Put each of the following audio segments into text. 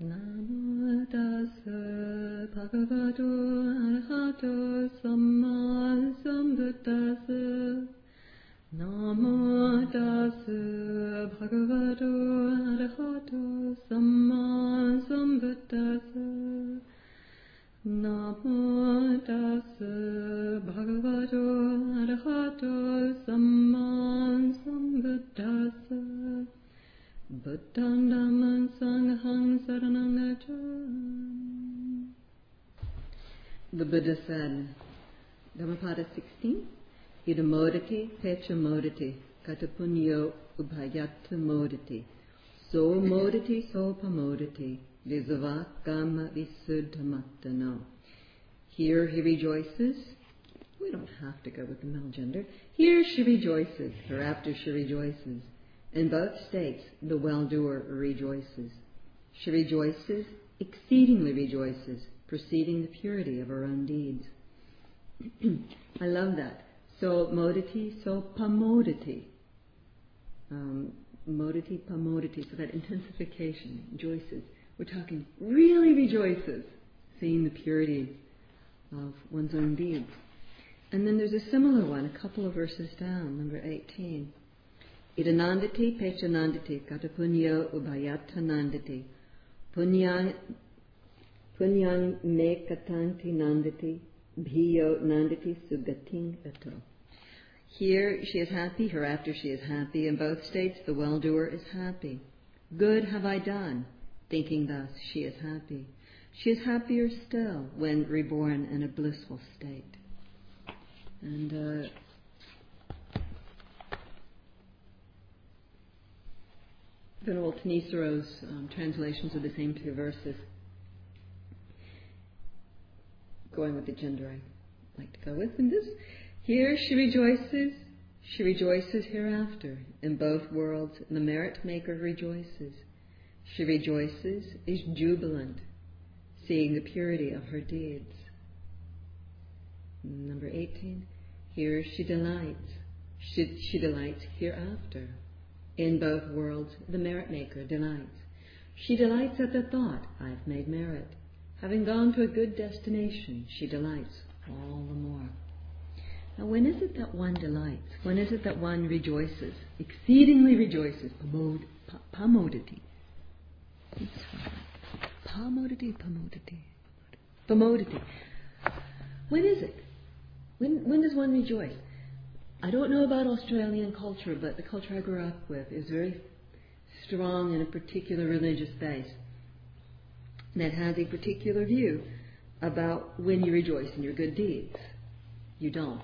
Namo tassa bhagavato arahato samma sambuddhassa. Namo tassa bhagavato arahato samma sambuddhassa. Namo tassa bhagavato arahato samma sambuddhassa. Buddham dhammam sangham saranam gacchami. The Buddha said, Dhammapada 16, idamodati pechamodati katapunyo ubhayata modati so modati so pamodati visavakama visuddhamatano. Here he rejoices. We don't have to go with the male gender. Here she rejoices, hereafter she rejoices. In both states, the well-doer rejoices. She rejoices, exceedingly rejoices, perceiving the purity of her own deeds. I love that. So modati, so pamodati. Modati, pamodati, so that intensification, rejoices. We're talking really rejoices, seeing the purity of one's own deeds. And then there's a similar one, a couple of verses down, number 18. Idanandati pechanandati katapunyo ubhayata nandati punyang me katanti nandati bhiyo nandati sugating ato. Here she is happy, hereafter she is happy. In both states the well-doer is happy. Good have I done, thinking thus she is happy. She is happier still when reborn in a blissful state. And Venerable Tenisaro's translations of the same two verses, going with the gender I like to go with in this. Here she rejoices hereafter. In both worlds the merit maker rejoices. She rejoices, is jubilant, seeing the purity of her deeds. Number 18, here she delights. She delights hereafter. In both worlds, the merit maker delights. She delights at the thought, I've made merit. Having gone to a good destination, she delights all the more. Now, when is it that one delights? When is it that one rejoices? Exceedingly rejoices. Pamodati. Pamodati. When is it? When does one rejoice? I don't know about Australian culture, but the culture I grew up with is very strong in a particular religious base that has a particular view about when you rejoice in your good deeds. You don't.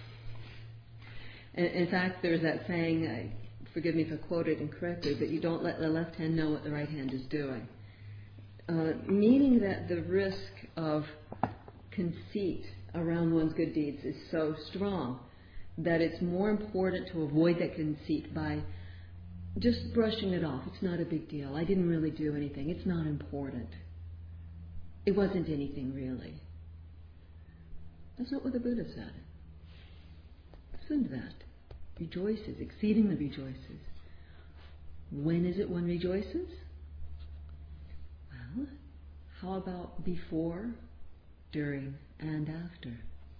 And in fact, there's that saying, forgive me if I quote it incorrectly, but you don't let the left hand know what the right hand is doing. Meaning that the risk of conceit around one's good deeds is so strong that it's more important to avoid that conceit by just brushing it off. It's not a big deal. I didn't really do anything. It's not important. It wasn't anything really. That's not what the Buddha said. Listen to that. Rejoices, exceedingly rejoices. When is it one rejoices? Well, how about before, during, and after?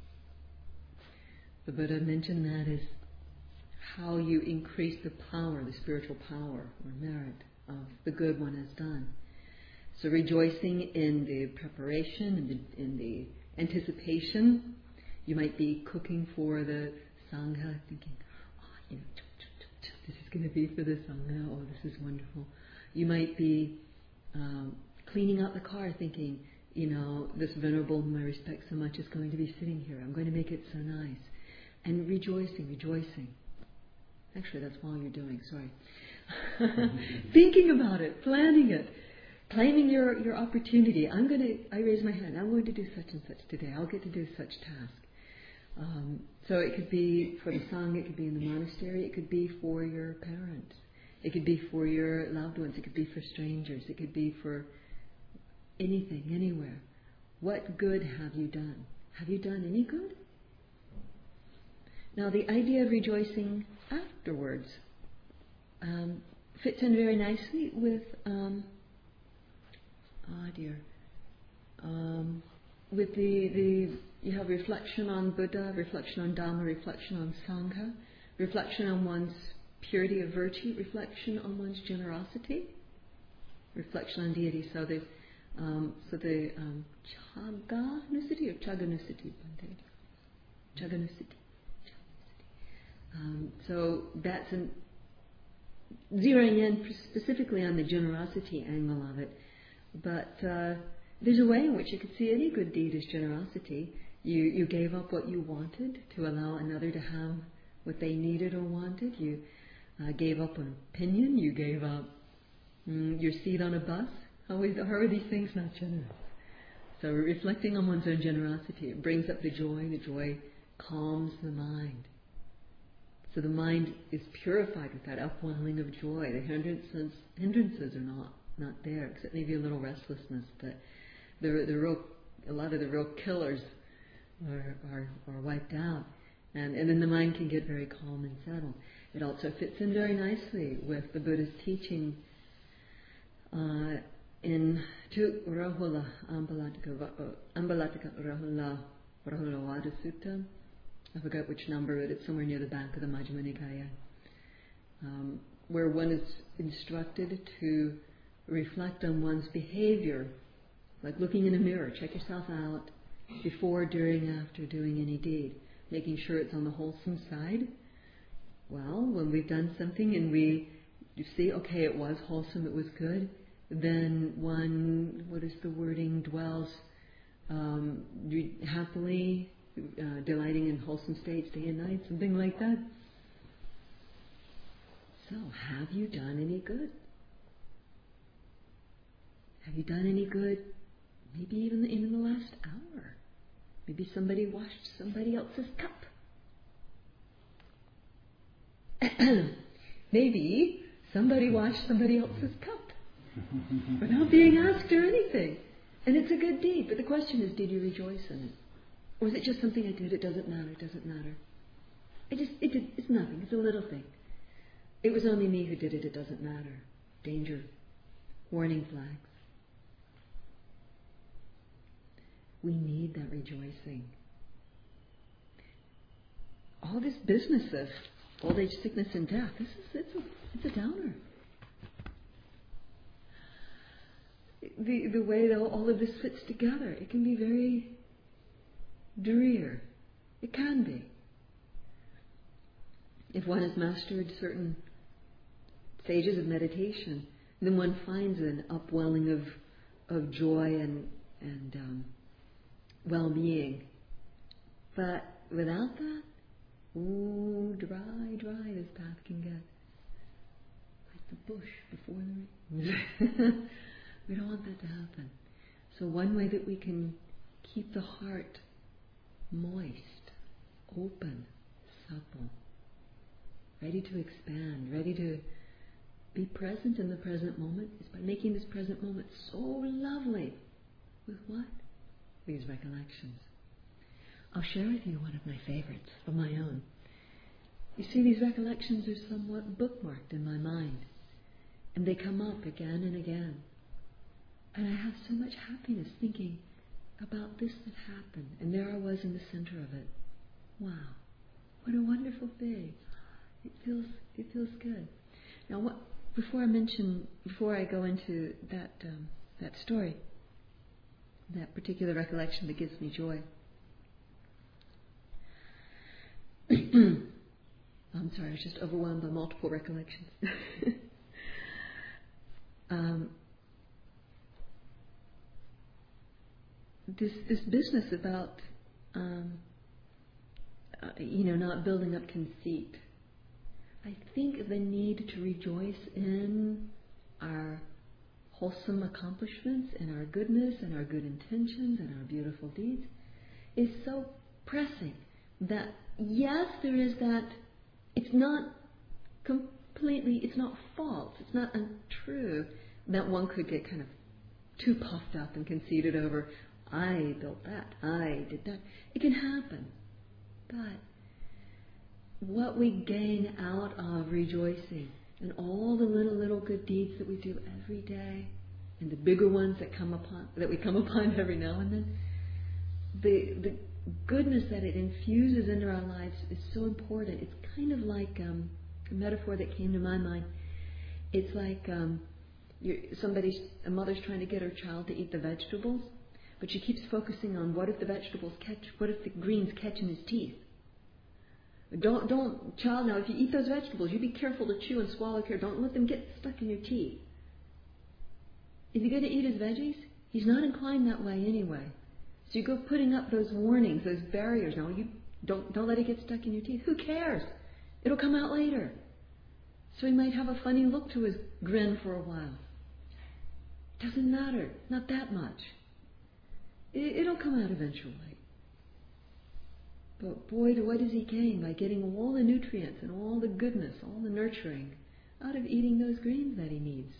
The Buddha mentioned that as how you increase the power, the spiritual power or merit of the good one has done. So rejoicing in the preparation, in the anticipation. You might be cooking for the Sangha, thinking, this is going to be for the Sangha, oh, this is wonderful. You might be cleaning out the car thinking, this venerable whom I respect so much is going to be sitting here. I'm going to make it so nice. And rejoicing. Actually, that's while you're doing, sorry. Thinking about it, planning it, claiming your opportunity. I raise my hand, I'm going to do such and such today. I'll get to do such task. So it could be for the Sangha, it could be in the monastery, it could be for your parents, it could be for your loved ones, it could be for strangers, it could be for anything, anywhere. What good have you done? Have you done any good? Now, the idea of rejoicing afterwards fits in very nicely with dear. With you have reflection on Buddha, reflection on Dhamma, reflection on Sangha, reflection on one's purity of virtue, reflection on one's generosity, reflection on deity. So the Chaganusati or Chaganusati, Bhante? Chaganusati. So that's zeroing in specifically on the generosity angle of it. But there's a way in which you could see any good deed as generosity. You gave up what you wanted to allow another to have what they needed or wanted. You gave up an opinion. You gave up your seat on a bus. How are these things not generous? So reflecting on one's own generosity, it brings up the joy. The joy calms the mind. So the mind is purified with that upwelling of joy. The hindrances are not there, except maybe a little restlessness. But a lot of the real killers are wiped out, and then the mind can get very calm and settled. It also fits in very nicely with the Buddha's teaching in Tu Rahula Ambalataka Rahula Wada Sutta. I forgot which number, but it's somewhere near the back of the Majjhima Nikaya, where one is instructed to reflect on one's behavior, like looking in a mirror. Check yourself out before, during, after doing any deed, making sure it's on the wholesome side. Well, when we've done something and you see, okay, it was wholesome, it was good, then one, what is the wording, dwells happily, delighting in wholesome states day and night, something like that. So, have you done any good? Have you done any good? Maybe even in the last hour. Maybe somebody washed somebody else's cup. Maybe somebody washed somebody else's cup without being asked or anything. And it's a good deed. But the question is, did you rejoice in it? Or is it just something I did? It doesn't matter. It doesn't matter. It's nothing. It's a little thing. It was only me who did it. It doesn't matter. Danger. Warning flags. We need that rejoicing. All this business of old age, sickness, and death, it's a downer. The way that all of this fits together, it can be very drear. It can be. If one has mastered certain stages of meditation, then one finds an upwelling of joy and well-being. But without that, dry this path can get. Like the bush before the rain. We don't want that to happen. So one way that we can keep the heart moist, open, supple, ready to expand, ready to be present in the present moment, is by making this present moment so lovely. With what? These recollections. I'll share with you one of my favorites of my own. You see, these recollections are somewhat bookmarked in my mind, and they come up again and again. And I have so much happiness thinking about this that happened, and there I was in the center of it. Wow, what a wonderful thing! It feels good. Now, before I go into that story, that particular recollection that gives me joy. I'm sorry, I was just overwhelmed by multiple recollections. This business about not building up conceit. I think the need to rejoice in our wholesome accomplishments and our goodness and our good intentions and our beautiful deeds is so pressing that yes, there is that. It's not completely, it's not false, it's not untrue that one could get kind of too puffed up and conceited over, I built that, I did that. It can happen. But what we gain out of rejoicing and all the little good deeds that we do every day, and the bigger ones that we come upon every now and then, the goodness that it infuses into our lives is so important. It's kind of like a metaphor that came to my mind. It's like a mother's trying to get her child to eat the vegetables, but she keeps focusing on what if the greens catch in his teeth. Child, now if you eat those vegetables, you be careful to chew and swallow care. Don't let them get stuck in your teeth. Is he going to eat his veggies? He's not inclined that way anyway. So you go putting up those warnings, those barriers. No, you don't let it get stuck in your teeth. Who cares? It'll come out later. So he might have a funny look to his grin for a while. Doesn't matter. Not that much. It'll come out eventually. But boy, what does he gain by getting all the nutrients and all the goodness, all the nurturing out of eating those greens that he needs?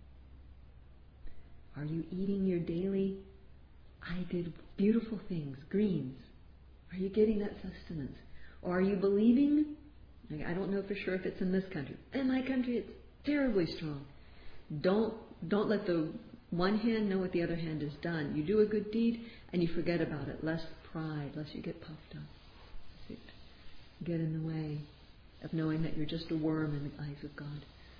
Are you eating your daily, I did beautiful things, greens? Are you getting that sustenance? Or are you believing, I don't know for sure if it's in this country. In my country, it's terribly strong. Don't let the one hand know what the other hand has done. You do a good deed and you forget about it. Less pride, less you get puffed up. Get in the way of knowing that you're just a worm in the eyes of God.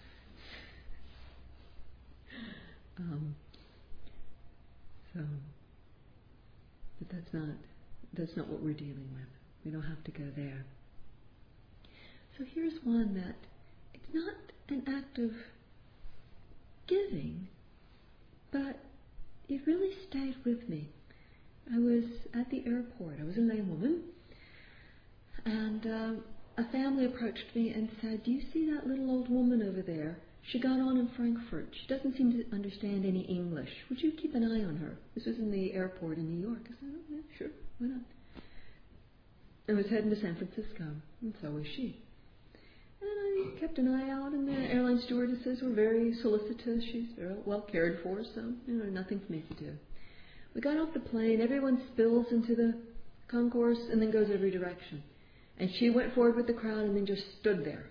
But that's not what we're dealing with. We don't have to go there. So here's one that it's not an act of giving, but it really stayed with me. I was at the airport. I was a laywoman. And a family approached me and said, "Do you see that little old woman over there? She got on in Frankfurt. She doesn't seem to understand any English. Would you keep an eye on her?" This was in the airport in New York. I said, "Oh, yeah, sure, why not?" I was heading to San Francisco, and so was she. And I kept an eye out, and the airline stewardesses were very solicitous. She's very well cared for, so, nothing for me to do. We got off the plane. Everyone spills into the concourse and then goes every direction. And she went forward with the crowd and then just stood there,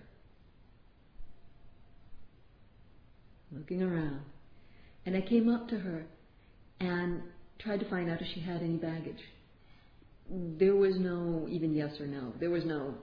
looking around. And I came up to her and tried to find out if she had any baggage. There was no even yes or no. There was no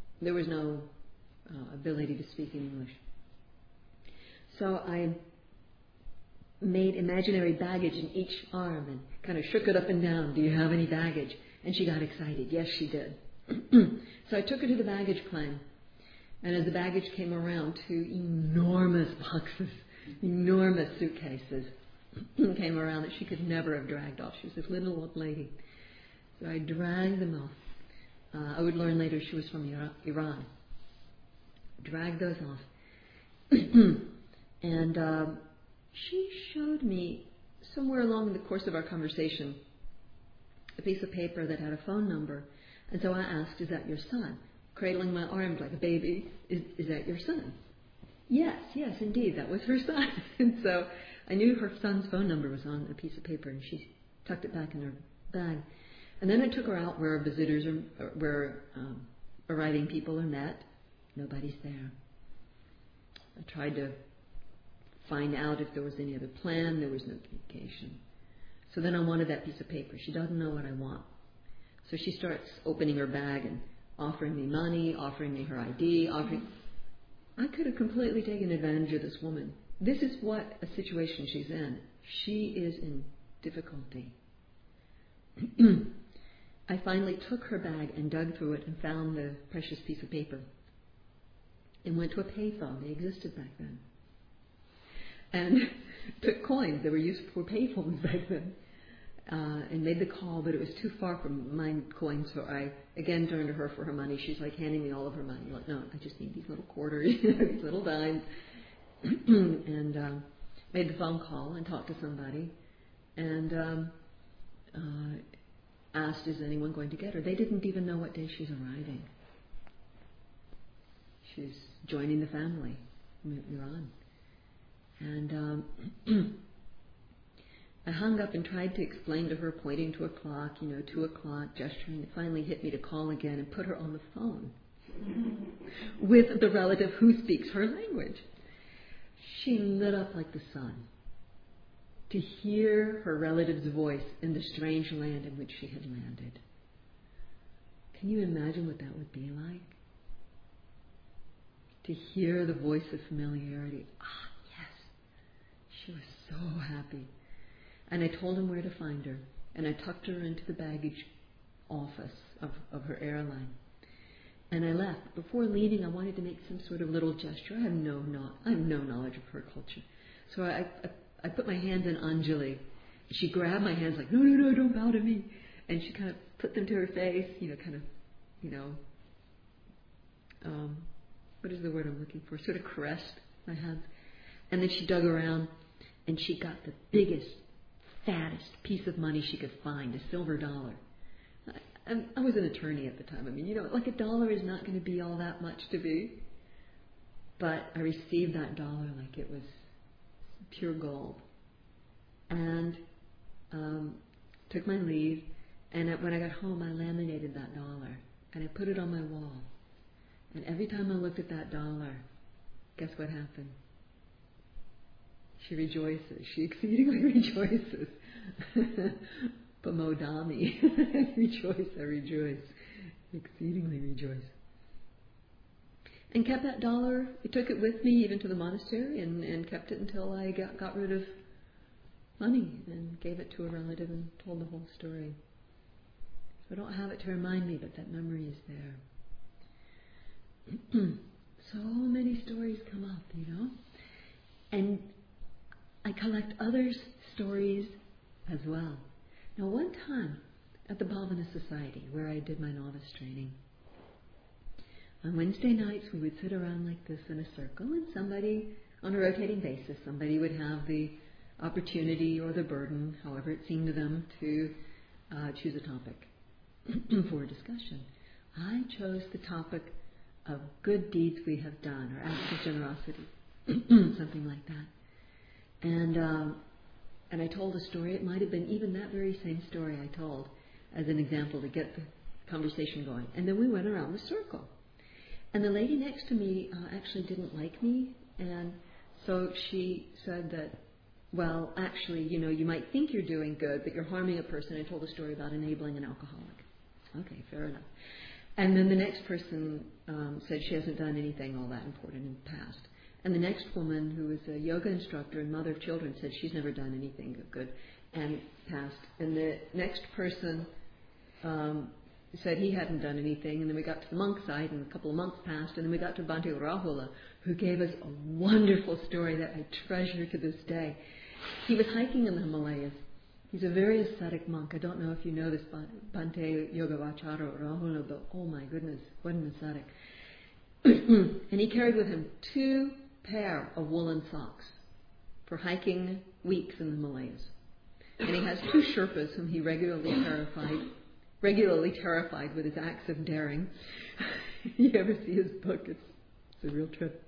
ability to speak in English. So I made imaginary baggage in each arm and kind of shook it up and down. "Do you have any baggage?" And she got excited. Yes, she did. So I took her to the baggage claim. And as the baggage came around, 2 enormous boxes, enormous suitcases came around that she could never have dragged off. She was this little old lady. So I dragged them off. I would learn later she was from Iran. Dragged those off. And she showed me, somewhere along the course of our conversation, a piece of paper that had a phone number. And so I asked, "Is that your son?" Cradling my arms like a baby, is that your son? Yes, indeed, that was her son. And so I knew her son's phone number was on a piece of paper, and she tucked it back in her bag. And then I took her out where visitors where arriving people are met. Nobody's there. I tried to find out if there was any other plan. There was no communication. So then I wanted that piece of paper. She doesn't know what I want. So she starts opening her bag and offering me money, offering me her ID, I could have completely taken advantage of this woman. This is what a situation she's in. She is in difficulty. I finally took her bag and dug through it and found the precious piece of paper and went to a payphone. They existed back then. And took coins. They were used for payphones back then. And made the call, but it was too far from my coin, so I again turned to her for her money. She's like handing me all of her money. Like, "No, I just need these little quarters, these little dimes." And made the phone call and talked to somebody, and asked, "Is anyone going to get her?" They didn't even know what day she's arriving. She's joining the family in Iran. And I hung up and tried to explain to her, pointing to a clock, 2 o'clock, gesturing. It finally hit me to call again and put her on the phone with the relative who speaks her language. She lit up like the sun. to hear her relative's voice in the strange land in which she had landed. Can you imagine what that would be like? To hear the voice of familiarity. Ah, yes. She was so happy. And I told him where to find her. And I tucked her into the baggage office of her airline. And I left. Before leaving, I wanted to make some sort of little gesture. I have no knowledge of her culture. So I put my hands in Anjali. She grabbed my hands like, no, don't bow to me. And she kind of put them to her face, what is the word I'm looking for? Sort of caressed my hands. And then she dug around and she got the biggest, fattest piece of money she could find, a silver dollar. I was an attorney at the time. I mean, like $1 is not going to be all that much to me. But I received that dollar like it was pure gold. And took my leave. And when I got home, I laminated that dollar. And I put it on my wall. And every time I looked at that dollar, guess what happened? She rejoices. She exceedingly rejoices. Pamodami. I rejoice. Exceedingly rejoice. And kept that dollar. I took it with me even to the monastery and kept it until I got rid of money and gave it to a relative and told the whole story. So I don't have it to remind me, but that memory is there. So many stories come up, And I collect others' stories as well. Now, one time at the Bhavana Society, where I did my novice training, on Wednesday nights we would sit around like this in a circle, and somebody, on a rotating basis, somebody would have the opportunity or the burden, however it seemed to them, to choose a topic for discussion. I chose the topic of good deeds we have done, or acts of generosity, something like that. And I told a story. It might have been even that very same story I told as an example to get the conversation going. And then we went around the circle. And the lady next to me actually didn't like me, and so she said that, well, actually, you might think you're doing good, but you're harming a person. I told a story about enabling an alcoholic. Okay, fair enough. And then the next person said she hasn't done anything all that important in the past. And the next woman, who was a yoga instructor and mother of children, said she's never done anything good and passed. And the next person said he hadn't done anything. And then we got to the monk side, and a couple of months passed. And then we got to Bhante Rahula, who gave us a wonderful story that I treasure to this day. He was hiking in the Himalayas. He's a very ascetic monk. I don't know if you know this, Bhante Yogavachara Rahula, but oh my goodness, what an ascetic. And he carried with him 2 pair of woolen socks for hiking weeks in the Himalayas. And he has 2 Sherpas whom he regularly terrified with his acts of daring. You ever see his book? It's a real trip.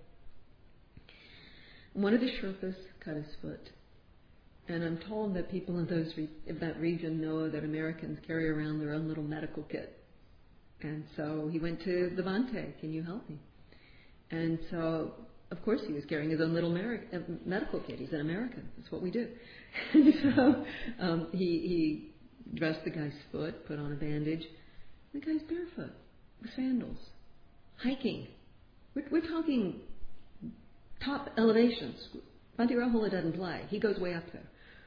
One of the Sherpas cut his foot. And I'm told that people in that region know that Americans carry around their own little medical kit. And so he went to the Bhante, can you help me? And so, of course, he was carrying his own little medical kit. He's an American. That's what we do. And so he dressed the guy's foot, put on a bandage. The guy's barefoot with sandals, hiking. We're talking top elevations. Bhante Rahula doesn't play. He goes way up there.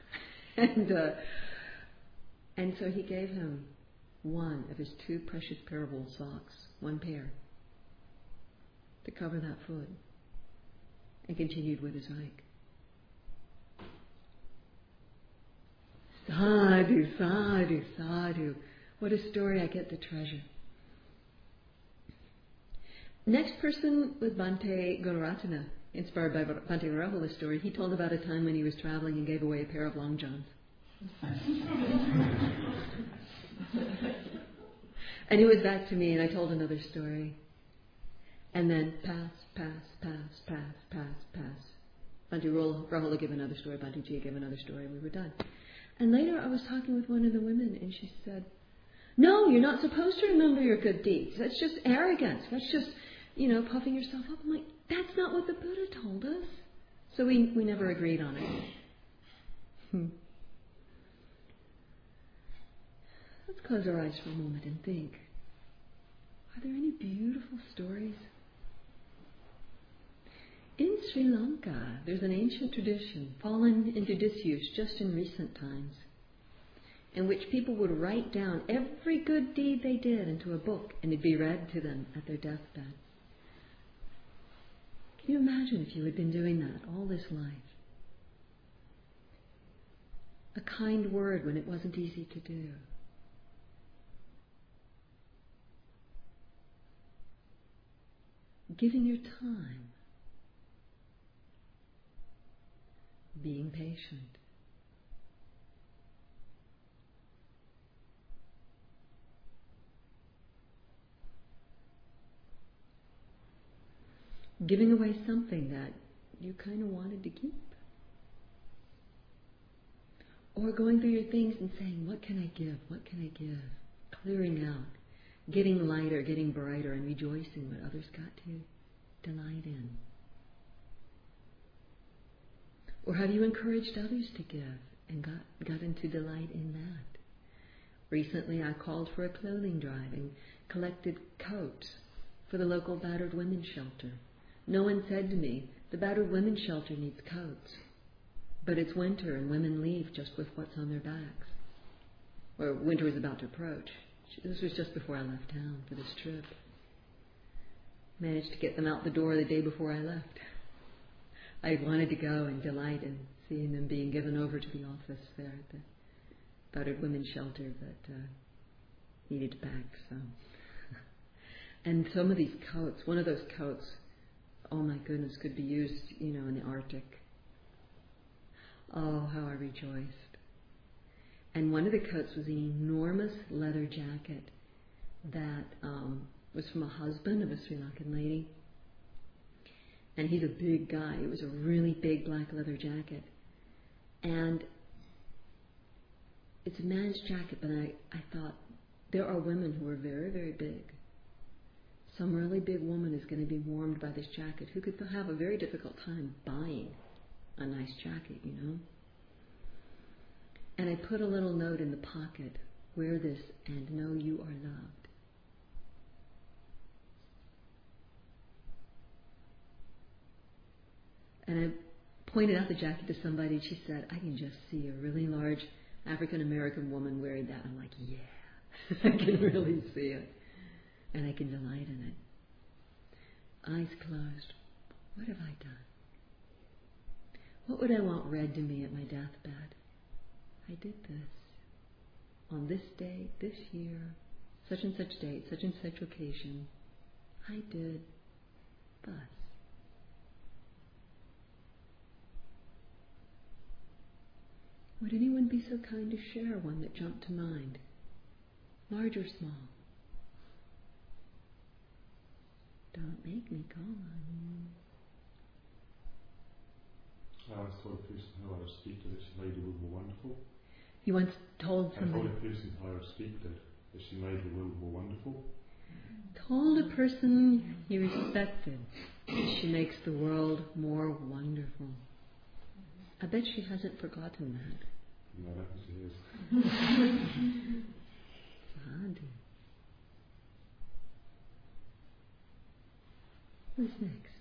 And so he gave him one of his 2 precious pair of wool socks, 1 pair, to cover that foot, and continued with his hike. Sadhu, sadhu, sadhu. What a story I get to treasure. Next person was Bhante Gunaratana, inspired by Bhante Rahula's story. He told about a time when he was traveling and gave away a pair of long johns. And he was back to me, and I told another story. And then pass. Bhante Rahula gave another story, Bhante Jia gave another story, and we were done. And later I was talking with one of the women, and she said, no, you're not supposed to remember your good deeds. That's just arrogance. That's just, puffing yourself up. I'm like, that's not what the Buddha told us. So we never agreed on it. Let's close our eyes for a moment and think. Are there any beautiful stories? In Sri Lanka, there's an ancient tradition, fallen into disuse just in recent times, in which people would write down every good deed they did into a book, and it'd be read to them at their deathbed. Can you imagine if you had been doing that all this life? A kind word when it wasn't easy to do. Giving your time. Being patient. Giving away something that you kind of wanted to keep. Or going through your things and saying, what can I give? What can I give? Clearing out. Getting lighter, getting brighter, and rejoicing what others got to delight in. Or have you encouraged others to give and got into delight in that? Recently I called for a clothing drive and collected coats for the local battered women's shelter. No one said to me, the battered women's shelter needs coats. But it's winter and women leave just with what's on their backs. Or winter is about to approach. This was just before I left town for this trip. Managed to get them out the door the day before I left. I wanted to go and delight in seeing them being given over to the office there at the battered women's shelter that needed to pack. So, and some of these coats, one of those coats, oh my goodness, could be used, in the Arctic. Oh, how I rejoiced. And one of the coats was an enormous leather jacket that was from a husband of a Sri Lankan lady. And he's a big guy. It was a really big black leather jacket. And it's a man's jacket, but I thought, there are women who are very, very big. Some really big woman is going to be warmed by this jacket who could have a very difficult time buying a nice jacket, And I put a little note in the pocket, wear this and know you are loved. And I pointed out the jacket to somebody and she said, I can just see a really large African-American woman wearing that. I'm like, yeah, I can really see it. And I can delight in it. Eyes closed. What have I done? What would I want read to me at my deathbed? I did this. On this day, this year, such and such date, such and such occasion, I did thus. Would anyone be so kind to share one that jumped to mind? Large or small? Don't make me call on you. I once told a person who I would speak to that she made the world more wonderful. You once told somebody? I told a person who I would speak to that she made the world more wonderful. Told a person you respected that she makes the world more wonderful. I bet she hasn't forgotten that. No, that was his. Sadhu. Who's next?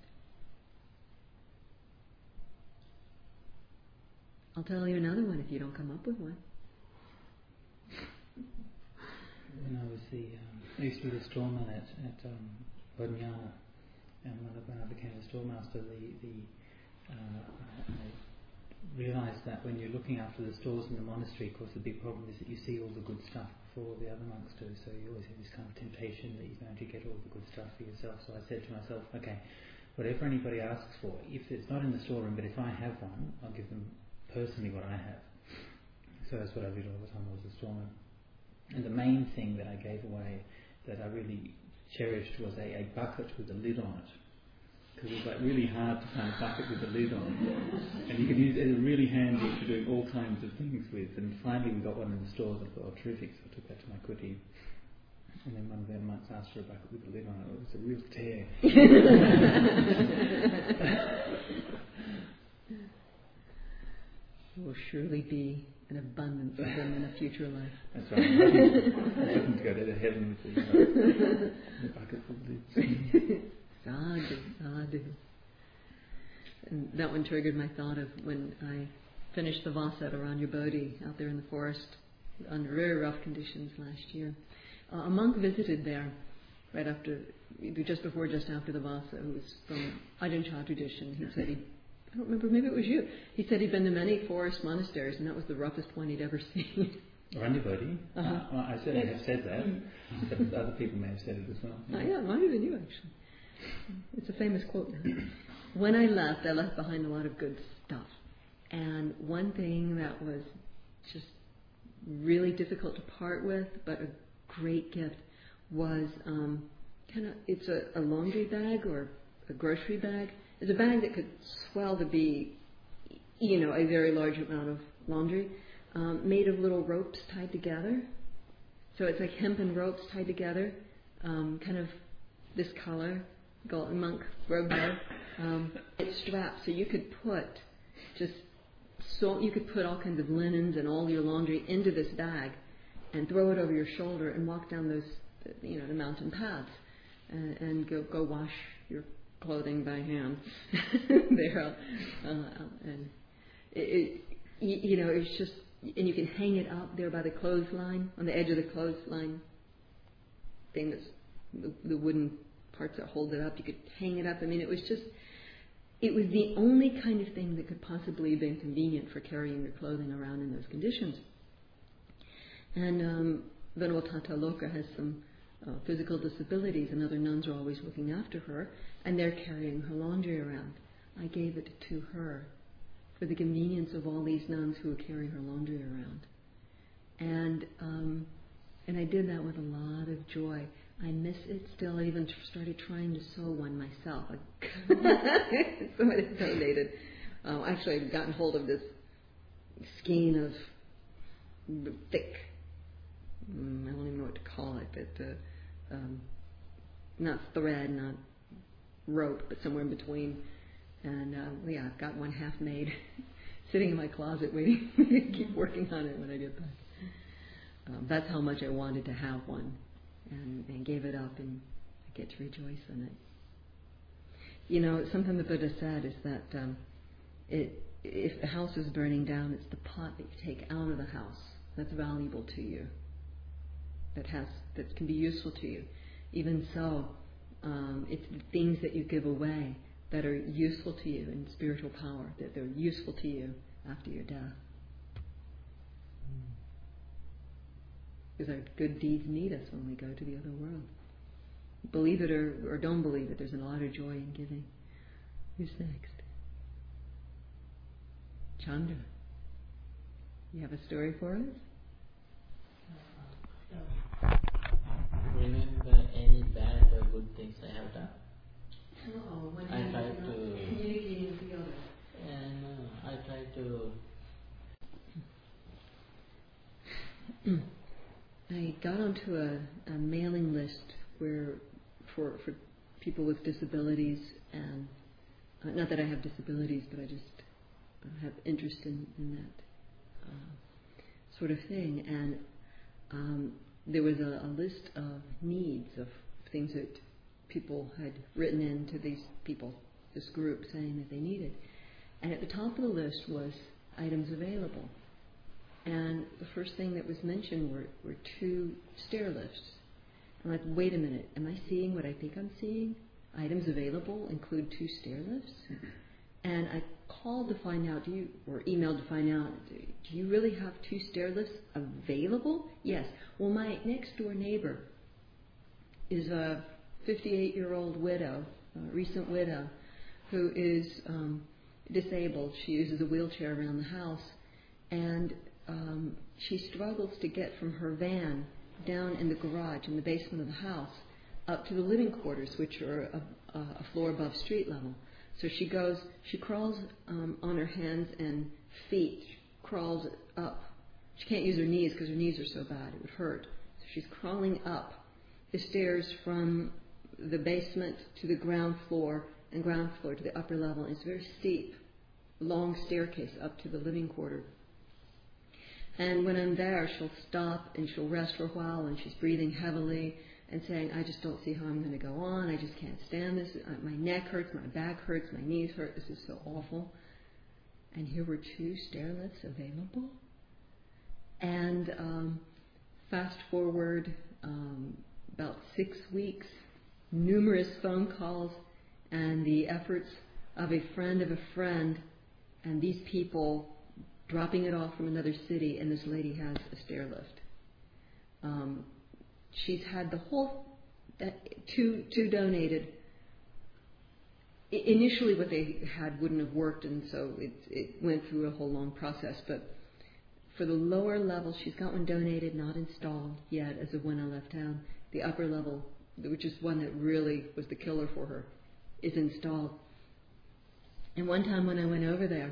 I'll tell you another one if you don't come up with one. When I used to be the storeman at Bodhinyana, and when I became a storemaster, I realised that when you're looking after the stores in the monastery, of course the big problem is that you see all the good stuff before the other monks do, so you always have this kind of temptation that you're going to get all the good stuff for yourself. So I said to myself, okay, whatever anybody asks for, if it's not in the storeroom, but if I have one, I'll give them personally what I have. So that's what I did all the time. I was a storeman. And the main thing that I gave away that I really cherished was a bucket with a lid on it. Because it was really hard to find a bucket with a lid on it. And you can use it really handy for doing all kinds of things with. And finally we got one in the stores and I thought, oh, terrific. So I took that to my kuti. And then one of their monks asked for a bucket with a lid on it. It was a real tear. there will surely be an abundance of them in a future life. That's right. I'm looking to go to heaven with the bucket full of lids. Sadhu, sadhu. And that one triggered my thought of when I finished the Vasa at Aranya Bodhi out there in the forest under very rough conditions last year. A monk visited there right after, just after the Vasa, who was from Ajahn Chah tradition. He said I don't remember, maybe it was you. He said he'd been to many forest monasteries and that was the roughest one he'd ever seen. Aranya Bodhi? Well, I certainly have said that, but other people may have said it as well. Yeah, it might have been you actually. It's a famous quote now. When I left behind a lot of good stuff. And one thing that was just really difficult to part with, but a great gift, was it's a laundry bag or a grocery bag. It's a bag that could swell to be, a very large amount of laundry, made of little ropes tied together. So it's like hempen ropes tied together, kind of this color, golden monk robe there. It's strapped, so you could put all kinds of linens and all your laundry into this bag and throw it over your shoulder and walk down those, the mountain paths and go wash your clothing by hand there. And it's just, and you can hang it up there by the clothesline, on the edge of the clothesline thing that's the wooden parts that hold it up. You could hang it up. I mean, it was the only kind of thing that could possibly have been convenient for carrying your clothing around in those conditions. And Venerable Tata Loka has some physical disabilities, and other nuns are always looking after her, and they're carrying her laundry around. I gave it to her for the convenience of all these nuns who were carrying her laundry around. And I did that with a lot of joy. I miss it still. I even started trying to sew one myself. Somebody donated. Actually, I've gotten hold of this skein of thick, I don't even know what to call it, but not thread, not rope, but somewhere in between. And I've got one half made, sitting in my closet waiting to keep working on it when I get back. That's how much I wanted to have one. And gave it up, and I get to rejoice in it. Something the Buddha said is that if the house is burning down, it's the pot that you take out of the house that's valuable to you, that can be useful to you. Even so, it's the things that you give away that are useful to you in spiritual power, that they're useful to you after your death. Because our good deeds meet us when we go to the other world. Believe it or don't believe it, there's a lot of joy in giving. Who's next? Chandra. You have a story for us? Remember any bad or good things I have done? No, when I tried to communicating with the others. And I tried to. I got onto a mailing list for people with disabilities, and not that I have disabilities, but I just have interest in that sort of thing. And there was a list of needs, of things that people had written in to this group, saying that they needed. And at the top of the list was items available. And the first thing that was mentioned were 2 stair lifts. I'm like, wait a minute, am I seeing what I think I'm seeing? Items available include 2 stair lifts? And I called to find out, or emailed to find out, do you really have 2 stair lifts available? Yes. Well, my next door neighbor is a 58-year-old widow, a recent widow, who is disabled. She uses a wheelchair around the house, and she struggles to get from her van down in the garage in the basement of the house up to the living quarters, which are a floor above street level. So she crawls on her hands and feet, crawls up. She can't use her knees because her knees are so bad, it would hurt. So she's crawling up the stairs from the basement to the ground floor, and ground floor to the upper level. And it's very steep. long staircase up to the living quarter. And when I'm there, she'll stop and she'll rest for a while, and she's breathing heavily and saying, I just don't see how I'm going to go on. I just can't stand this. My neck hurts, my back hurts, my knees hurt. This is so awful. And here were 2 stair lifts available. And fast forward about 6 weeks, numerous phone calls, and the efforts of a friend, and these people dropping it off from another city, and this lady has a stair lift. She's had the whole, 2 donated. Initially what they had wouldn't have worked, and so it went through a whole long process, but for the lower level, she's got one donated, not installed yet, as of when I left town. The upper level, which is one that really was the killer for her, is installed. And one time when I went over there,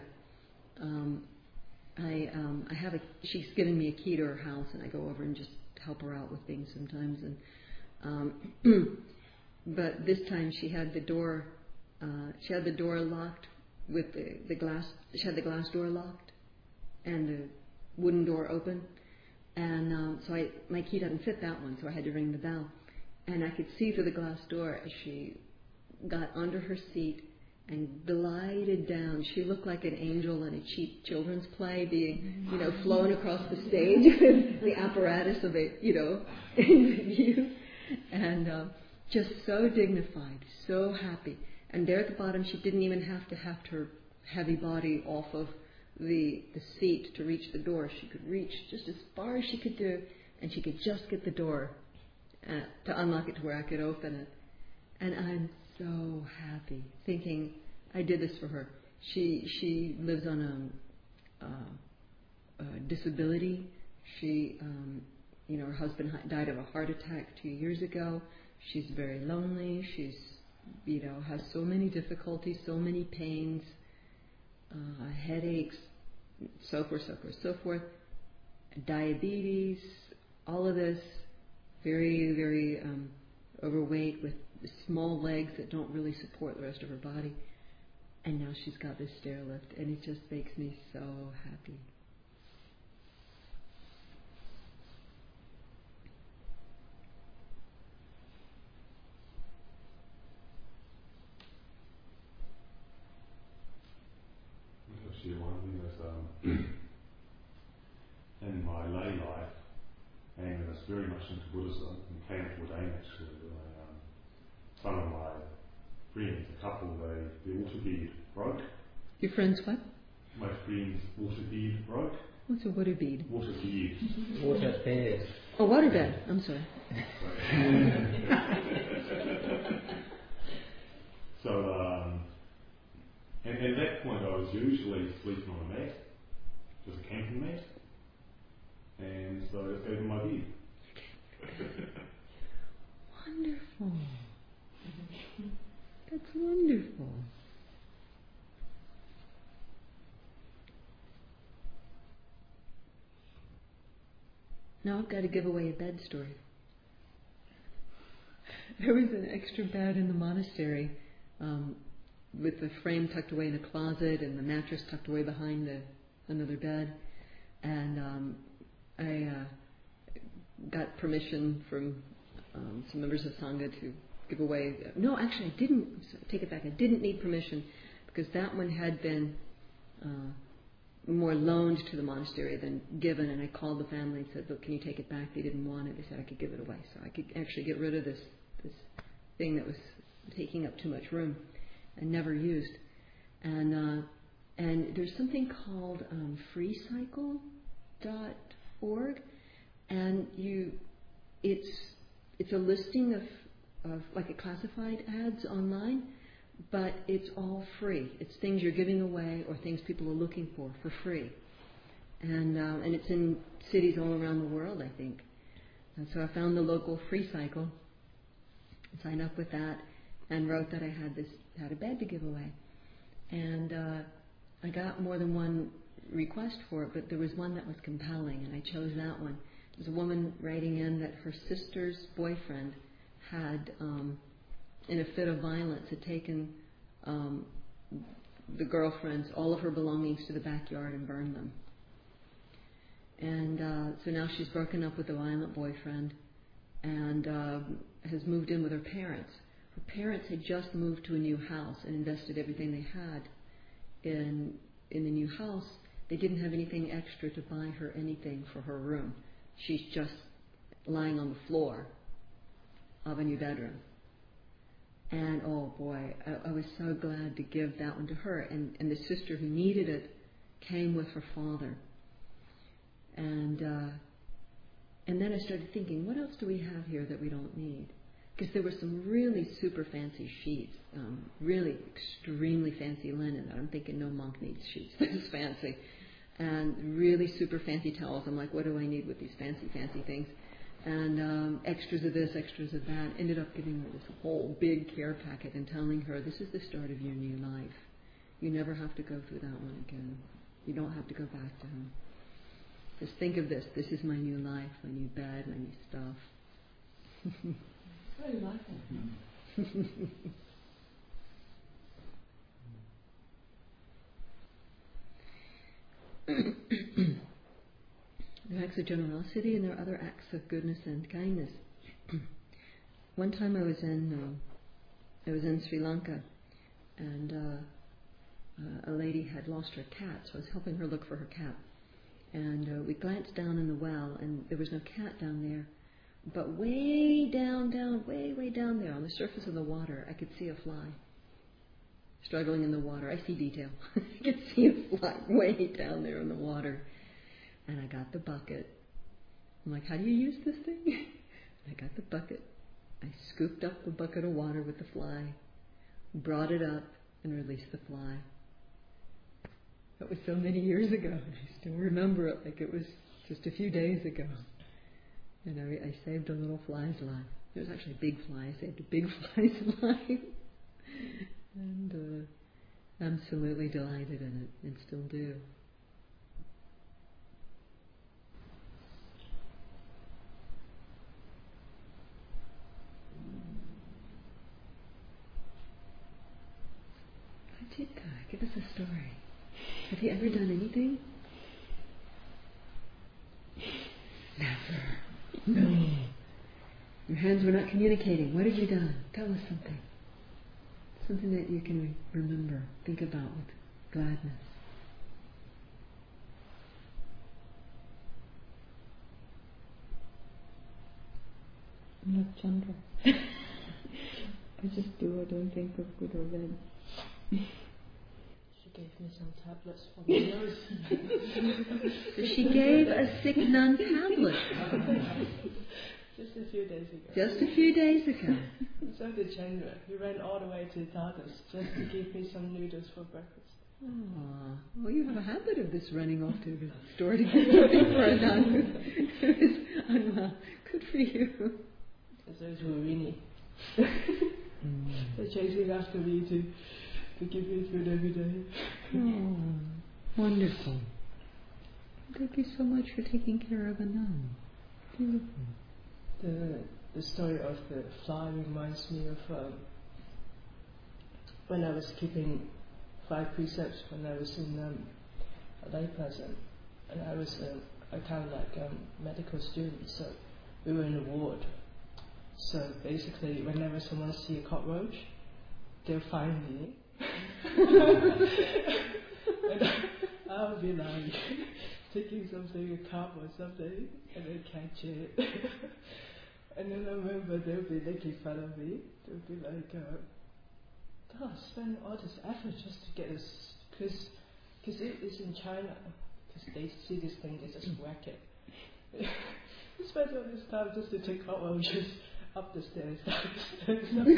she's given me a key to her house, and I go over and just help her out with things sometimes. And but this time she had the door locked with the glass. She had the glass door locked and the wooden door open, and so my key doesn't fit that one, so I had to ring the bell. And I could see through the glass door as she got under her seat and glided down. She looked like an angel in a cheap children's play being, flown across the stage with the apparatus of it, in view. And just so dignified, so happy. And there at the bottom, she didn't even have to heft her heavy body off of the seat to reach the door. She could reach just as far as she could do, and she could just get the door to unlock it to where I could open it. And I'm so happy, thinking I did this for her. She lives on a disability. She, her husband died of a heart attack 2 years ago. She's very lonely. She's, has so many difficulties, so many pains, headaches, so forth, diabetes, all of this, very, very overweight with small legs that don't really support the rest of her body. And now she's got this stair lift, and it just makes me so happy. Actually, one thing is in my lay life, and I was very much into Buddhism and came to ordain actually. Some of my friends, a couple, their water bead broke. Your friends what? My friend's water bead broke. What's a water bead? Water bead. Water bed. Oh, water bed. I'm sorry. So, and at that point I was usually sleeping on a mat, just a camping mat, and so I just gave him my bed. Wonderful. That's wonderful. Now I've got to give away a bed story. There was an extra bed in the monastery with the frame tucked away in a closet and the mattress tucked away behind another bed. And I got permission from some members of Sangha to give away. No, actually I didn't. Take it back. I didn't need permission because that one had been more loaned to the monastery than given, and I called the family and said, look, can you take it back? They didn't want it. They said I could give it away. So I could actually get rid of this thing that was taking up too much room and never used. And there's something called freecycle.org, and it's a listing of like a classified ads online, but it's all free. It's things you're giving away or things people are looking for free. And it's in cities all around the world, I think. And so I found the local FreeCycle, signed up with that, and wrote that I had a bed to give away. And I got more than one request for it, but there was one that was compelling, and I chose that one. There was a woman writing in that her sister's boyfriend had, in a fit of violence, had taken the girlfriends all of her belongings to the backyard and burned them. And so now she's broken up with a violent boyfriend and has moved in with her parents. Her parents had just moved to a new house and invested everything they had in the new house. They didn't have anything extra to buy her anything for her room. She's just lying on the floor of a new bedroom. And oh boy, I was so glad to give that one to her. And the sister who needed it came with her father. And then I started thinking, what else do we have here that we don't need? Because there were some really super fancy sheets, really extremely fancy linen. I'm thinking no monk needs sheets this fancy. And really super fancy towels. I'm like, what do I need with these fancy things? And extras of this, extras of that. Ended up giving her this whole big care packet and telling her, this is the start of your new life. You never have to go through that one again. You don't have to go back to him. Just think of this. This is my new life, my new bed, my new stuff. Very like it. There are acts of generosity and there are other acts of goodness and kindness. One time I was in Sri Lanka, and a lady had lost her cat, so I was helping her look for her cat. And we glanced down in the well, and there was no cat down there. But way down there on the surface of the water, I could see a fly struggling in the water. I see detail. I could see a fly way down there in the water. And I got the bucket. I'm like, how do you use this thing? I got the bucket. I scooped up the bucket of water with the fly, brought it up, and released the fly. That was so many years ago, and I still remember it like it was just a few days ago. And I saved a little fly's life. It was actually a big fly. I saved a big fly's life. And absolutely delighted in it, and still do. Ajita, give us a story. Have you ever done anything? Never. No. Your hands were not communicating. What have you done? Tell us something. Something that you can remember, think about with gladness. Not Chandra. I just do. I don't think of good or bad. She gave me some tablets for my nose. So she gave a sick nun tablet. Just a few days ago. Just a few days ago. So did Chandra. He ran all the way to Tadas just to give me some noodles for breakfast. Aww. Well, you have a habit of this running off to the store to get something for a nun who is unwell. Good for you. So it's Marini. They're chasing after me to give me food every day. Oh, wonderful. Thank you so much for taking care of a nun. Beautiful. The story of the fly reminds me of when I was keeping 5 precepts when I was in a lay person, and I was a kind of like medical student, so we were in a ward. So basically, whenever someone see a cockroach, they'll find me. And I'll be like taking something, a cup or something, and then catch it. And then I remember they'll be making fun of me. They'll be like, God, spend all this effort just to get this, because it is in China, because they see this thing, they just whack it. They spend all this time just to take cockroaches up the stairs, down the stairs, up the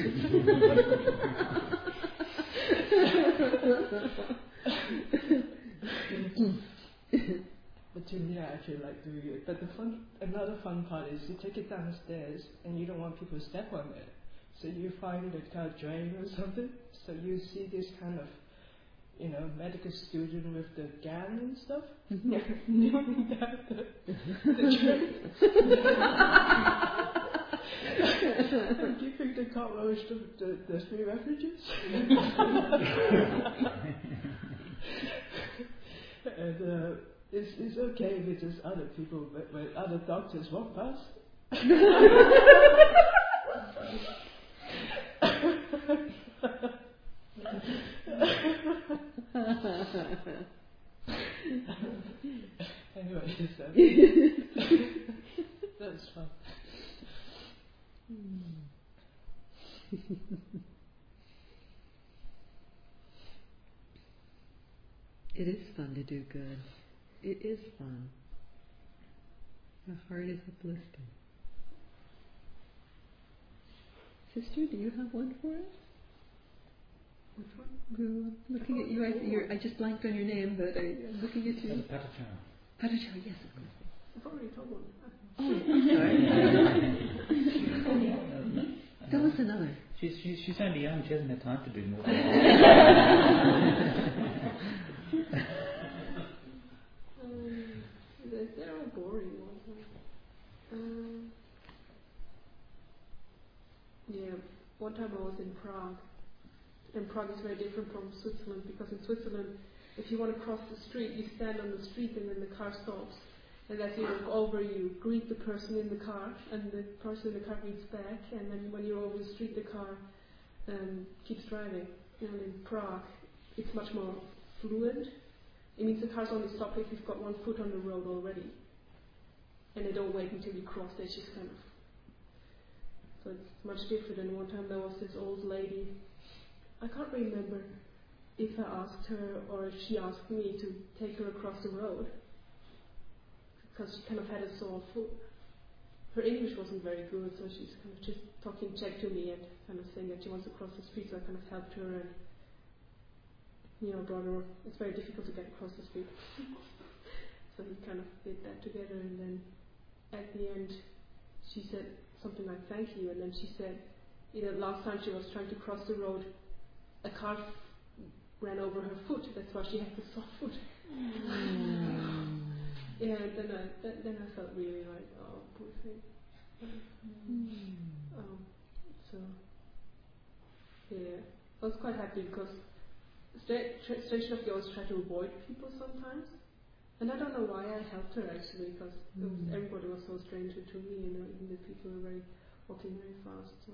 stairs. But to me, I actually like doing it. But another fun part is you take it down the stairs and you don't want people to step on it. So you find a kind of drain or something. So you see this kind of, medical student with the gown and stuff. Kneeling down the drain. Giving the cockroach the 3 refugees. And it's okay if it's just other people, but when other doctors walk past, anyway, that's fun. It is fun to do good. It is fun. The heart is uplifting. Sister, do you have one for us? Which one? I'm looking at you. I just blanked on your name, but I'm looking at you. Patachara. Patachara, yes, of course. I've already told one. Oh, I'm sorry. Tell us another. She's only young. She hasn't had time to do more. They're all boring ones. Yeah, one time I was in Prague, and Prague is very different from Switzerland, because in Switzerland, if you want to cross the street, you stand on the street and then the car stops. And as you walk over, you greet the person in the car, and the person in the car greets back, and then when you're over the street, the car keeps driving. And in Prague, it's much more fluid. It means the cars only stop if you've got one foot on the road already. And they don't wait until you cross, they just kind of... So it's much different. And one time there was this old lady, I can't remember if I asked her or if she asked me to take her across the road, because she kind of had a sore foot. Her English wasn't very good, so she's kind of just talking Czech to me and kind of saying that she wants to cross the street, so I kind of helped her and, brought her. It's very difficult to get across the street. So we kind of did that together, and then at the end she said something like thank you, and then she said, last time she was trying to cross the road, a car ran over her foot, that's why she had the sore foot. Yeah, then I felt really like, oh, poor thing. So, yeah, I was quite happy because strange enough, you always try to avoid people sometimes. And I don't know why I helped her actually, because everybody was so stranger to me, even the people were walking very fast. So.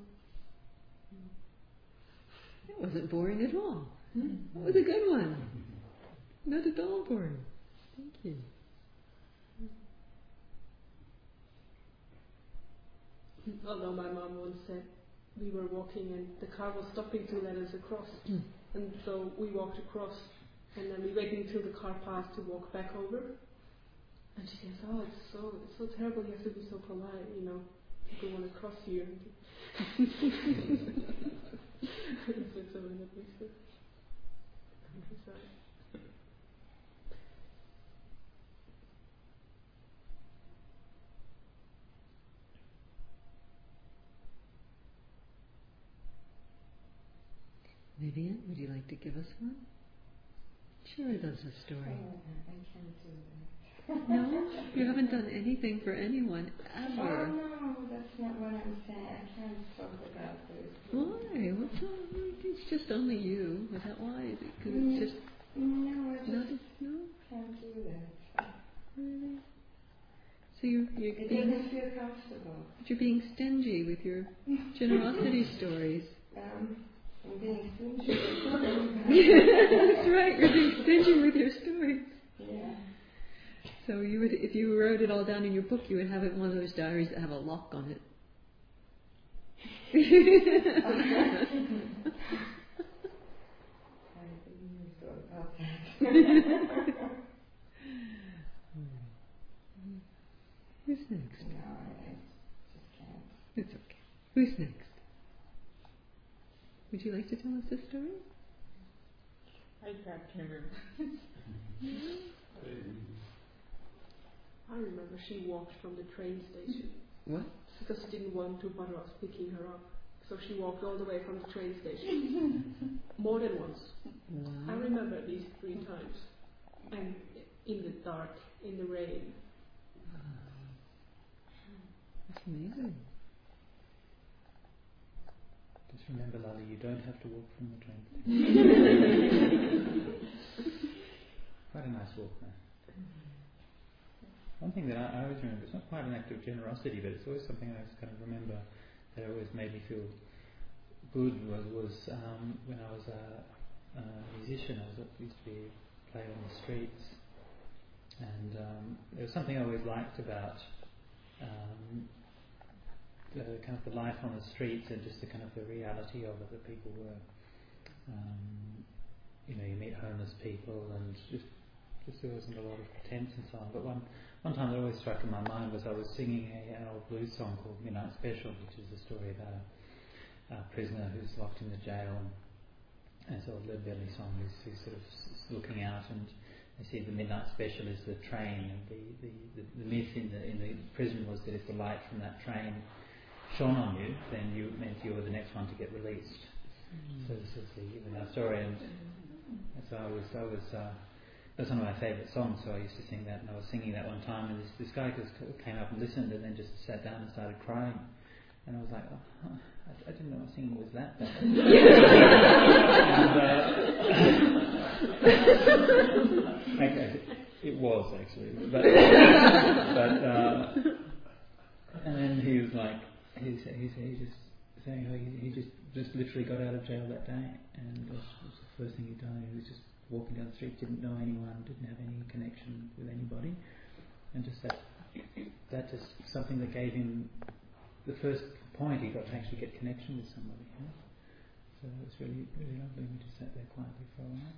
It wasn't boring at all. That was a good one. Not at all boring. Thank you. Although my mom once said we were walking and the car was stopping to let us across, and so we walked across, and then we waited until the car passed to walk back over. And she says, "Oh, it's so terrible. You have to be so polite. People want to cross you." In Switzerland, at least, the countryside. Vivian, would you like to give us one? Share with us a story. Oh, I can't do that. No? You haven't done anything for anyone ever. Oh no, that's not what I'm saying. I can't talk about this. Why? What's wrong? It's just only you. Is that why? Is it because it's just... No, I just no? can't do that. Really? So you're It being... doesn't feel comfortable. But you're being stingy with your generosity stories. I'm being stingy. That's right, you're being stingy with your stories. Yeah. So you would, if you wrote it all down in your book, you would have it in one of those diaries that have a lock on it. I didn't even thought about that. Who's next? No, I just can't. It's okay. Who's next? Would you like to tell us a story? I can't remember. I remember she walked from the train station. What? Because she didn't want to bother us picking her up. So she walked all the way from the train station. More than once. Wow. I remember at least 3 times. And in the dark, in the rain. That's amazing. Just remember, Lali, you don't have to walk from the train. quite a nice walk there. One thing that I always remember, it's not quite an act of generosity, but it's always something I just kind of remember that always made me feel good was when I was a musician. I used to play on the streets, and there was something I always liked about the kind of the life on the streets and just the kind of the reality of it, that people were, you meet homeless people and just there wasn't a lot of pretense and so on. But one time that always struck in my mind was I was singing an old blues song called Midnight Special, which is a story about a prisoner who's locked in the jail, and it's an old Lead Belly song who's sort of looking out, and they see the Midnight Special is the train, and the myth in the prison was that if the light from that train shone on you, then you meant you were the next one to get released. So this is the story, and so I was that's one of my favourite songs, so I used to sing that, and I was singing that one time, and this guy just came up and listened, and then just sat down and started crying, and I was like, I didn't know my singing was that bad. And, it was actually, but and then he was like, he just saying how he just literally got out of jail that day, and that was the first thing he'd done. He was just walking down the street, didn't know anyone, didn't have any connection with anybody, and just that just something that gave him the first point he got to actually get connection with somebody. So it was really, really lovely. We just sat there quietly for a while.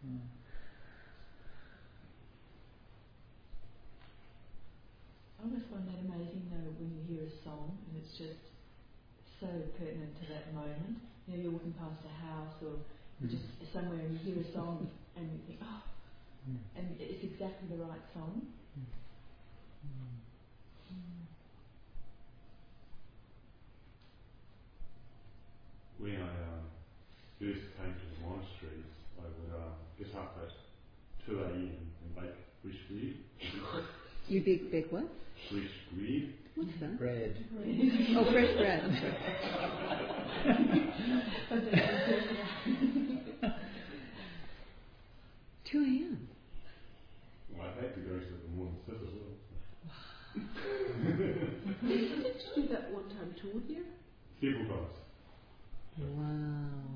I always find that amazing though, when you hear a song and it's just so pertinent to that moment. You're walking past a house or just somewhere and you hear a song and you think, and it's exactly the right song. When I first came to the monasteries, I would get up at 2 a.m. and bake fresh bread. You bake what? Fresh bread. What's that? Bread. Oh, fresh bread. 2 a.m. Well, I had to go to the morning sit as well. Did you do that one time too here? Several times. Wow.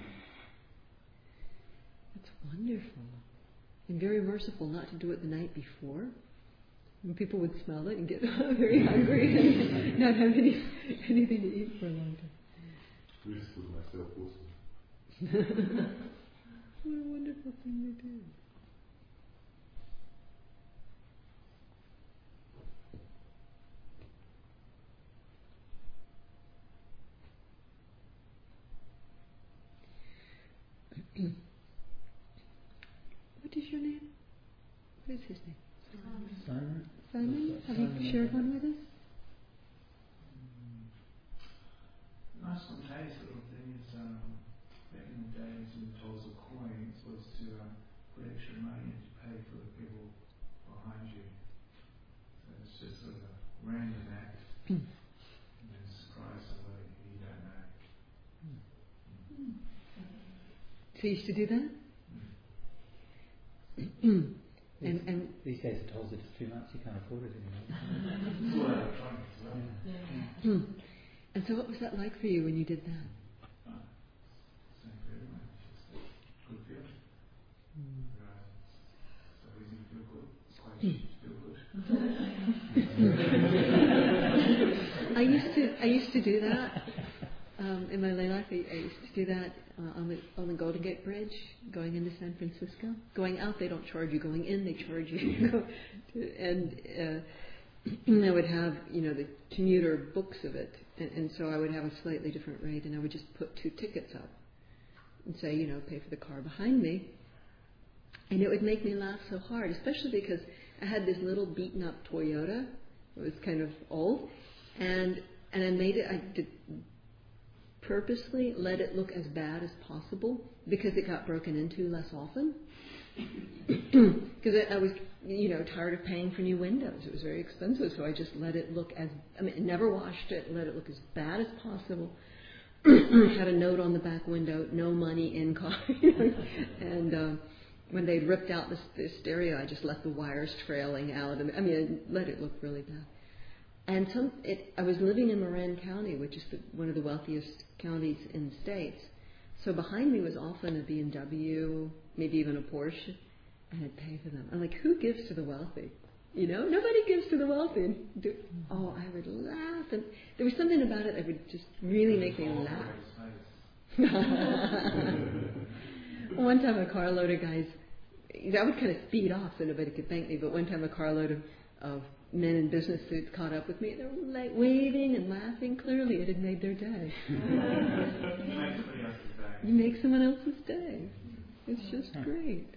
That's wonderful. And very merciful not to do it the night before. When people would smell it and get very hungry and not have anything to eat for a long time. Rest with myself also. What a wonderful thing to do. What is your name? What is his name? Simon. Simon? Have you shared one with us? Nice spontaneous little thing is back in the days in Tulsa coins was to put extra money in to pay for the people behind you. So it's just sort of a random act and then surprise somebody you don't know. So you used to do that? And these days it tells it it's 2 months, you can't afford it anymore. It's all electronic as well. And so what was that like for you when you did that? Same for everyone. It's just a good feeling. So easy to feel good. It's quite easy to feel good. I used to do that in my lay life. I used to do that on the Golden Gate Bridge, going into San Francisco. Going out, they don't charge you. Going in, they charge you. And I would have, the commuter books of it, and so I would have a slightly different rate, and I would just put 2 tickets up and say, pay for the car behind me. And it would make me laugh so hard, especially because I had this little beaten up Toyota. It was kind of old, and I did purposely let it look as bad as possible because it got broken into less often. Because I was, tired of paying for new windows. It was very expensive, so I just let it look never washed it, let it look as bad as possible. Had a note on the back window, no money in car. And when they'd ripped out the stereo, I just left the wires trailing out. I mean, I let it look really bad. And I was living in Marin County, which is one of the wealthiest counties in the States. So behind me was often a BMW, maybe even a Porsche, and I'd pay for them. I'm like, who gives to the wealthy? You know, nobody gives to the wealthy. Oh, I would laugh. And there was something about it that would just really make me laugh. One time a carload of guys, I would kind of speed off so nobody could thank me, but one time a carload of men in business suits caught up with me. They were like waving and laughing. Clearly it had made their day. You make someone else's day. It's just great.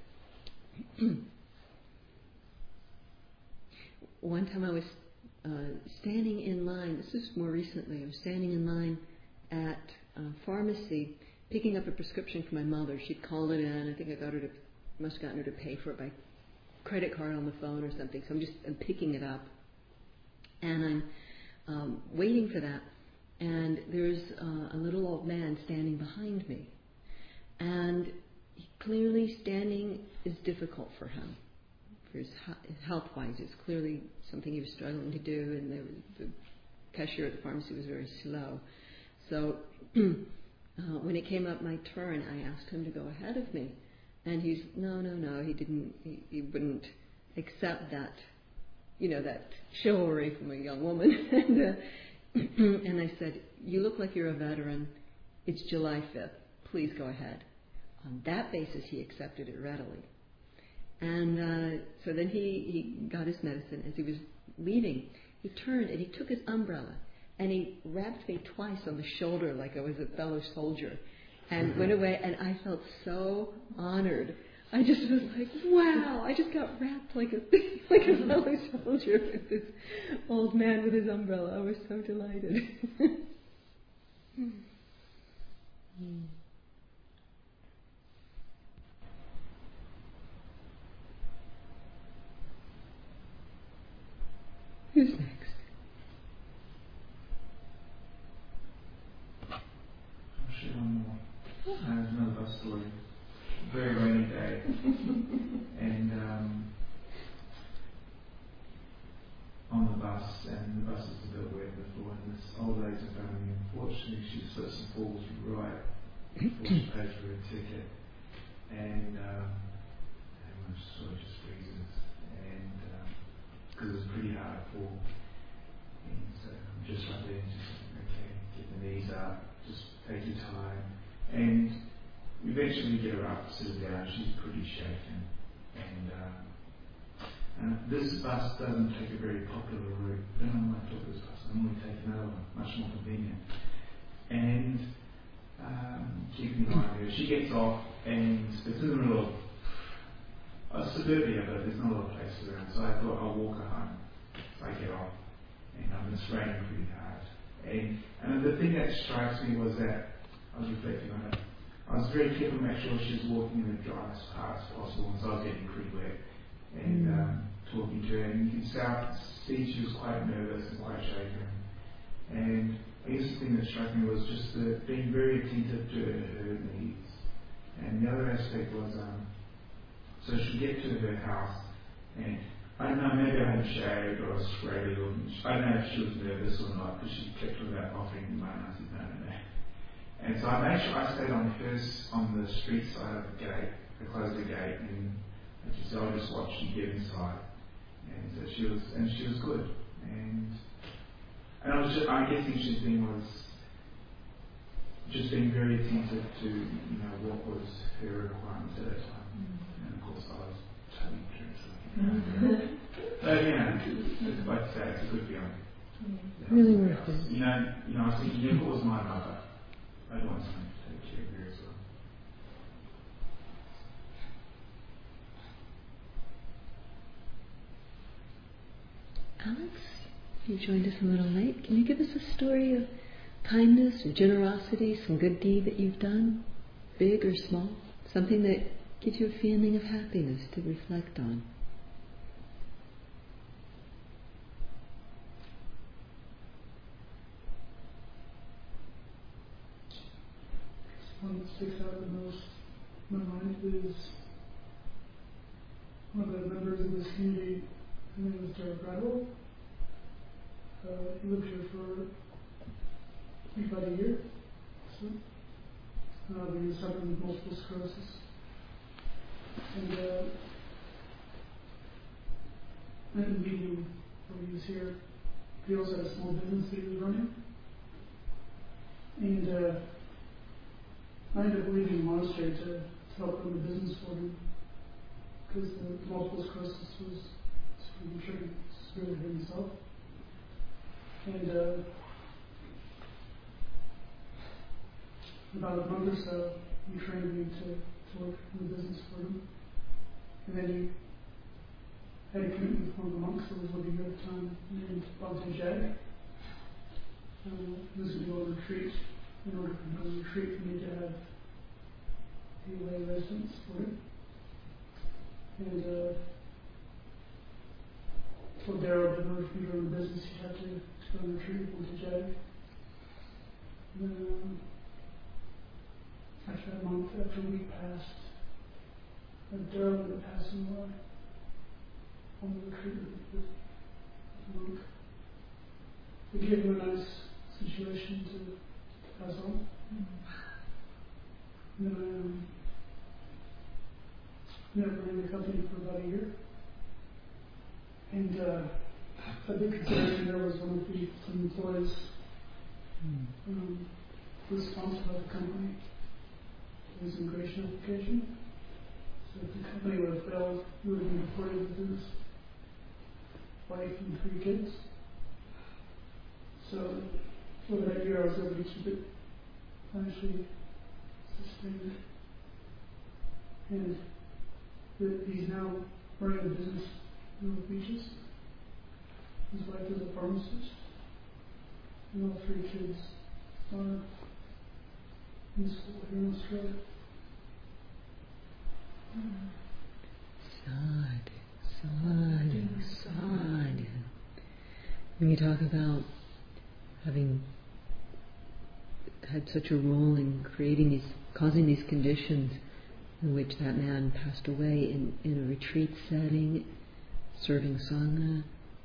One time I was standing in line, this is more recently, I was standing in line at a pharmacy picking up a prescription for my mother. She'd called it in. I think must have gotten her to pay for it by credit card on the phone or something. So I'm picking it up. And I'm waiting for that. And there's a little old man standing behind me. And clearly standing is difficult for him. For his health-wise, it's clearly something he was struggling to do, and the cashier at the pharmacy was very slow. So when it came up my turn, I asked him to go ahead of me, and he's no, he wouldn't accept that, that chivalry from a young woman. And I said, "You look like you're a veteran. It's July 5th. Please go ahead." On that basis, he accepted it readily. And so then he got his medicine. As he was leaving, he turned and he took his umbrella and he rapped me twice on the shoulder like I was a fellow soldier and went away, and I felt so honored. I just was like, wow, I just got rapped like a fellow soldier with this old man with his umbrella. I was so delighted. Who's next? I'll share one more. There's another bus story. Very rainy day. And on the bus, and the bus is a bit wet before, and this old lady's in front of me. Unfortunately, she slips and falls right before she pays for her ticket. And my sort of just freezes. And because it's pretty hard to fall. And so I'm just like there, okay, get the knees up, just take your time. And we eventually get her up, sit her down, she's pretty shaken. And this bus doesn't take a very popular route. I don't want to talk this bus, I'm going to take another one, much more convenient. And keeping an eye on her, she gets off, and it's in the middle of suburbia, but there's not a lot of places around, so I thought I'll walk her home. So I get off, and it's raining pretty hard. And the thing that strikes me was that I was reflecting on it. I was very careful to make sure she was walking in the driest parts possible, and so I was getting pretty wet and talking to her, and you can see she was quite nervous and quite shaken. And I guess the thing that struck me was just being very attentive to her needs. And the other aspect was so she'd get to her house, and I don't know, maybe I hadn't shaved or I was scraggly looking. I don't know if she was nervous or not, because she kept on about offering me money. I said, no. And so I made sure I stayed on the street side of the gate. I closed the gate, and she said, I'll just watch you get inside. And so she was good. And I guess the interesting thing was just being very attentive to, what was her requirements at that time. And of course I was totally dressed. But it's like to say, it's a good feeling. Really worth it. I was thinking, if it was my mother, I'd want someone to take care of her as well. Alex, you joined us a little late. Can you give us a story of kindness or generosity, some good deed that you've done, big or small? Something that gives you a feeling of happiness to reflect on. One that sticks out the most in my mind is one of the members of this community. His name is Derek Bradwell. He lived here for about a year. So, he was suffering with multiple sclerosis. And I didn't meet him when he was here. He also had a small business that he was running. And I ended up leaving the monastery to help run the business for him because the multiple sclerosis was triggering severely himself. And about a month or so, he trained me to work in the business for him. And then he had a commitment with one of the monks who was living here at the time named Bhante Jag. He was going to go on a retreat. In order to go on a retreat, we need to have a lay residence for him. And told Daryl that in order for me to run the business, he had to go on a retreat with Bhante Jag. And then, after a month, after a week passed, Daryl ended up passing away on the retreat with the monk. We gave him a nice situation to pass on. And then I ended up running the company for about a year. And a big consideration there was one of the employees responsible for the company. It was an immigration application. So if the company would have failed, he would have been deported with his wife and 3 kids. So over that year I was able to keep it financially sustained. And he's now running a business in North Beaches. His wife is a pharmacist. And all 3 kids are in school here in Australia. Sad. When you talk about having had such a role in causing these conditions in which that man passed away in a retreat setting, serving Sangha,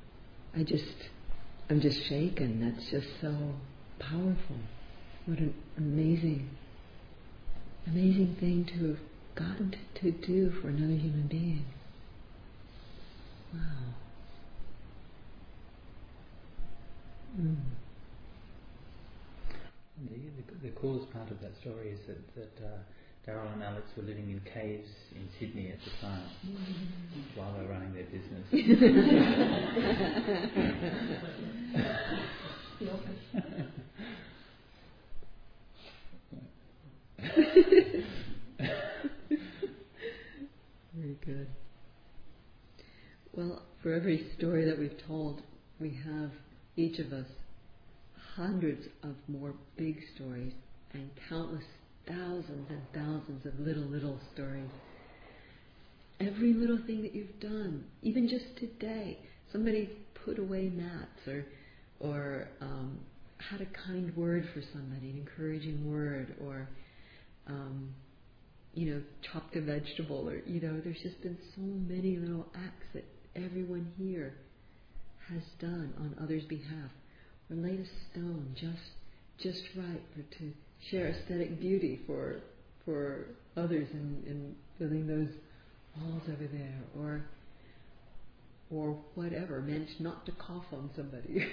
I'm just shaken. That's just so powerful. What an amazing thing to have gotten to do for another human being. Wow. The coolest part of that story is that Daryl and Alex were living in caves in Sydney at the time while they were running their business. The office. Very good. Well, for every story that we've told, we have, each of us, hundreds of more big stories and countless thousands and thousands of little stories. Every little thing that you've done, even just today, somebody put away mats or had a kind word for somebody, an encouraging word, or chopped a vegetable, or there's just been so many little acts that everyone here has done on others' behalf, or laid a stone just right to share aesthetic beauty for others in building those walls over there, or whatever, managed not to cough on somebody.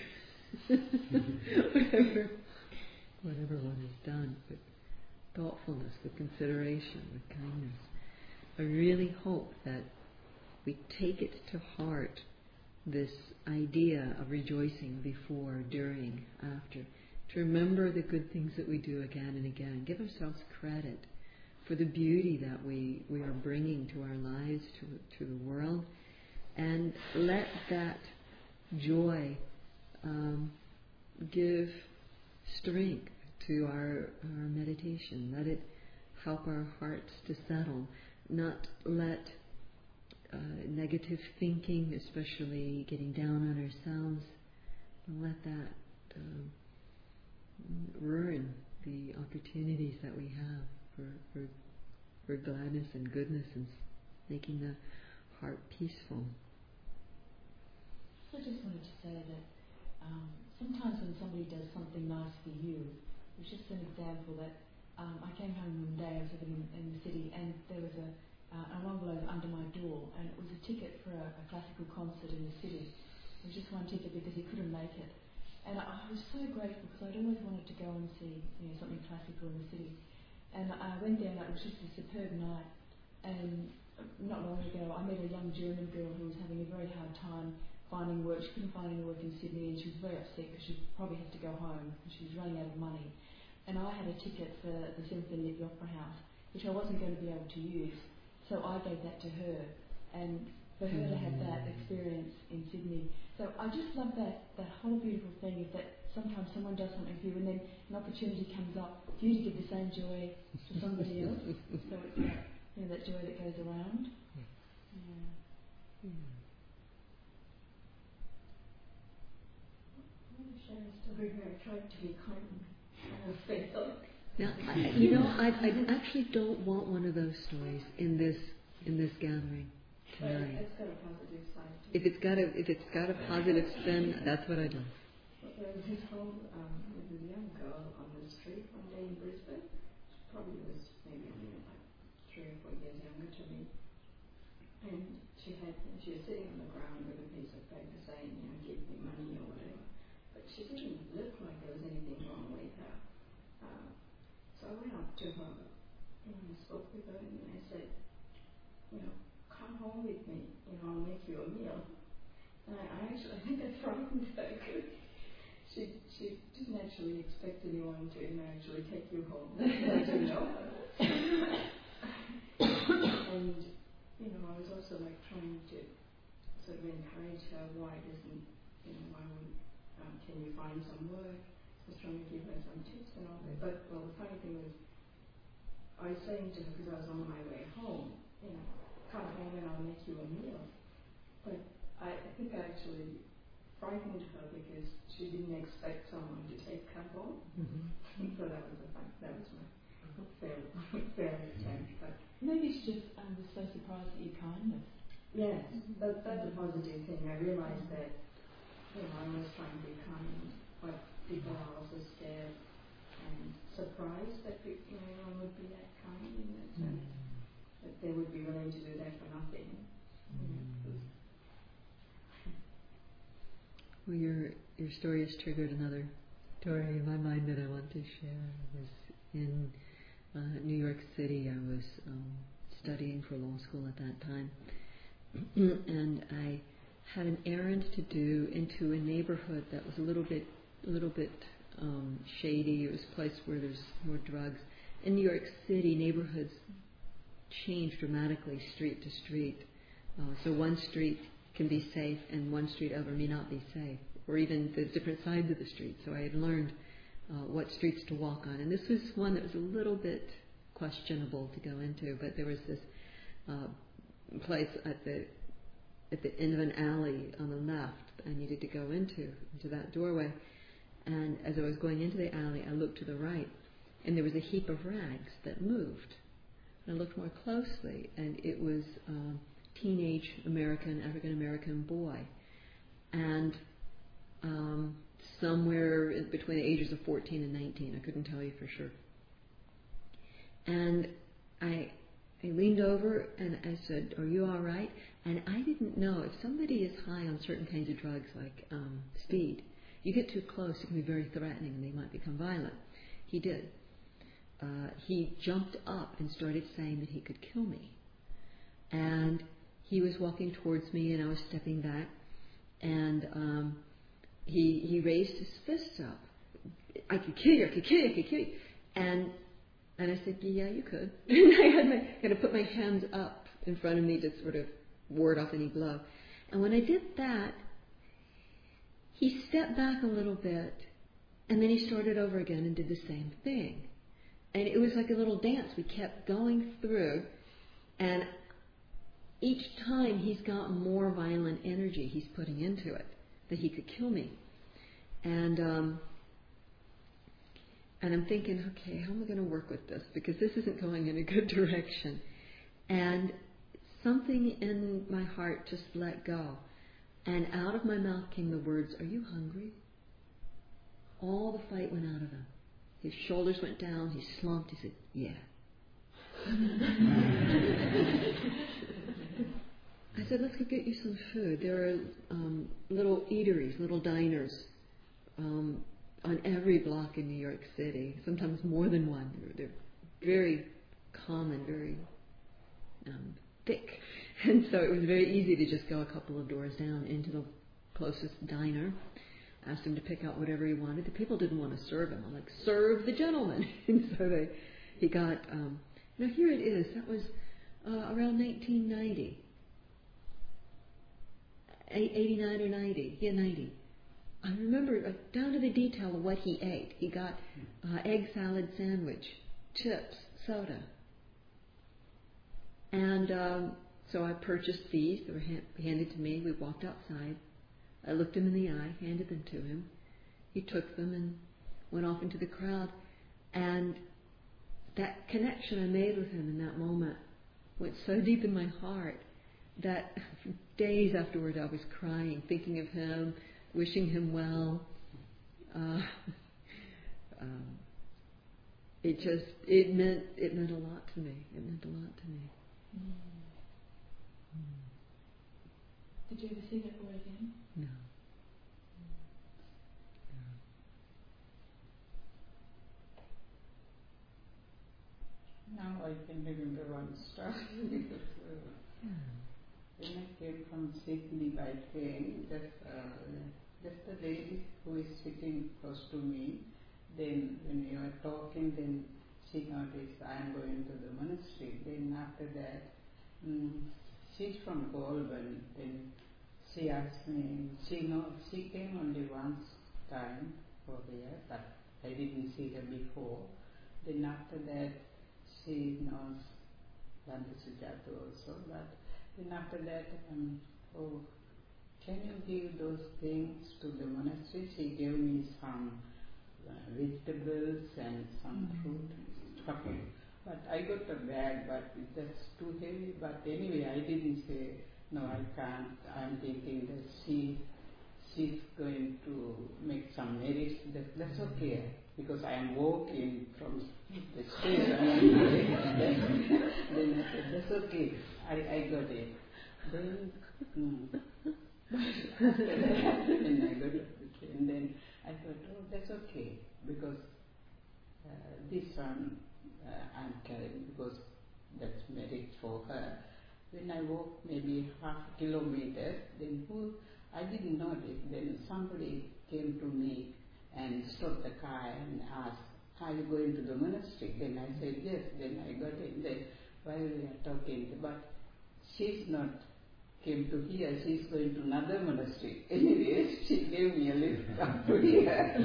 whatever one has done, with thoughtfulness, with consideration, with kindness. I really hope that we take it to heart, this idea of rejoicing before, during, after, to remember the good things that we do again and again, give ourselves credit for the beauty that we are bringing to our lives, to the world, and let that joy give strength to our meditation. Let it help our hearts to settle. Not let negative thinking, especially getting down on ourselves, let that ruin the opportunities that we have for gladness and goodness, and making the heart peaceful. I just wanted to say that sometimes when somebody does something nice for you, it was just an example that I came home one day, I was living in the city, and there was an envelope under my door, and it was a ticket for a classical concert in the city. It was just one ticket because he couldn't make it. And I was so grateful because I'd always wanted to go and see something classical in the city. And I went there and it was just a superb night. And not long ago I met a young German girl who was having a very hard time finding work. She couldn't find any work in Sydney and she was very upset because she probably had to go home and she was running out of money. And I had a ticket for the Symphony at the Opera House, which I wasn't going to be able to use. So I gave that to her. And for her to have that experience in Sydney. So I just love that whole beautiful thing is that sometimes someone does something for you and then an opportunity comes up for you to give the same joy to somebody else. So it's that joy that goes around. Yeah. I'm going to share a story where I tried to be kind and faithful. Now, I actually don't want one of those stories in this gathering tonight. It's got a positive side to If it's got a positive spin, that's what I'd like. There was this whole a young girl on the street one day in Brisbane. She probably was maybe only like 3 or 4 years younger to me. And she was sitting on the ground with a piece of paper saying, give me money or whatever. But she didn't look like there was anything wrong with her. So I went up to her and I spoke with her and I said, come home with me, I'll make you a meal. And I think I frightened her because she didn't actually expect anyone to actually take you home. I didn't know her. And, I was also trying to sort of encourage her, can you find some work? I was trying to give her some tips and all that. But, the funny thing was, I was saying to her, because I was on my way home, come home and I'll make you a meal. But I think I actually frightened her because she didn't expect someone to take her home. Mm-hmm. So that was my fair attempt. But maybe she just was so surprised at your kindness. Yes, that's a positive thing. I realized that I was trying to be kind, but people are also scared and surprised that anyone would be that kind in that sense. That they would be willing to do that for nothing. Well, your story has triggered another story in my mind that I want to share. I was in New York City. I was studying for law school at that time, and I had an errand to do into a neighborhood that was a little bit shady. It was a place where there's more drugs. In New York City, neighborhoods change dramatically street to street. So one street can be safe and one street over may not be safe, or even the different sides of the street. So I had learned what streets to walk on. And this was one that was a little bit questionable to go into, but there was this place at the end of an alley on the left I needed to go into that doorway. And as I was going into the alley, I looked to the right, and there was a heap of rags that moved. And I looked more closely, and it was a teenage African American boy, and somewhere between the ages of 14 and 19. I couldn't tell you for sure. And I leaned over and I said, "Are you all right?" And I didn't know if somebody is high on certain kinds of drugs like speed, you get too close, it can be very threatening and they might become violent. He did. He jumped up and started saying that he could kill me. And he was walking towards me and I was stepping back, and he raised his fists up. I could kill you, I could kill you, I could kill you. And I said, yeah, you could. And I had to put my hands up in front of me to sort of ward off any blow. And when I did that, he stepped back a little bit, and then he started over again and did the same thing. And it was like a little dance we kept going through, and each time he's got more violent energy he's putting into it, that he could kill me. And I'm thinking, okay, how am I going to work with this? Because this isn't going in a good direction. And something in my heart just let go. And out of my mouth came the words, "Are you hungry?" All the fight went out of him. His shoulders went down, he slumped, he said, "Yeah." I said, "Let's go get you some food." There are little eateries, little diners on every block in New York City, sometimes more than one. They're very common, very thick. And so it was very easy to just go a couple of doors down into the closest diner, asked him to pick out whatever he wanted. The people didn't want to serve him. I'm like, "Serve the gentleman." And so he got, now here it is. That was around 1990. 89 or 90. Yeah, 90. I remember down to the detail of what he ate. He got egg salad sandwich, chips, soda. And so I purchased these. They were handed to me. We walked outside. I looked him in the eye, handed them to him. He took them and went off into the crowd. And that connection I made with him in that moment went so deep in my heart that for days afterward I was crying, thinking of him, wishing him well. It meant a lot to me. It meant a lot to me. Did you ever see that boy again? No. Now I can remember one story because when I came from Sydney by train, just the lady who is sitting close to me, then when we were talking, then she noticed I am going to the monastery. Then after that, she's from Goulburn. Then she asked me, she came only once time over here, but I didn't see her before. Then after that, she knows Bhante Sujato also, but then after that, can you give those things to the monastery? She gave me some vegetables and some fruit. But I got a bag, but that's too heavy. But anyway, I didn't say, no, I can't. I'm thinking that she's going to make some merits. That's okay, because I am walking from the street. Then I said, that's okay. I got it. Then after that, then I got it. And then I thought, oh, that's okay, because this one I'm carrying, because that's merit for her. When I walked maybe half a kilometer, then I didn't notice, then somebody came to me and stopped the car and asked, are you going to the monastery? Then I said, yes. Then I got in there while we are talking. But she's not came to here, she's going to another monastery. Anyway, she gave me a lift up to here.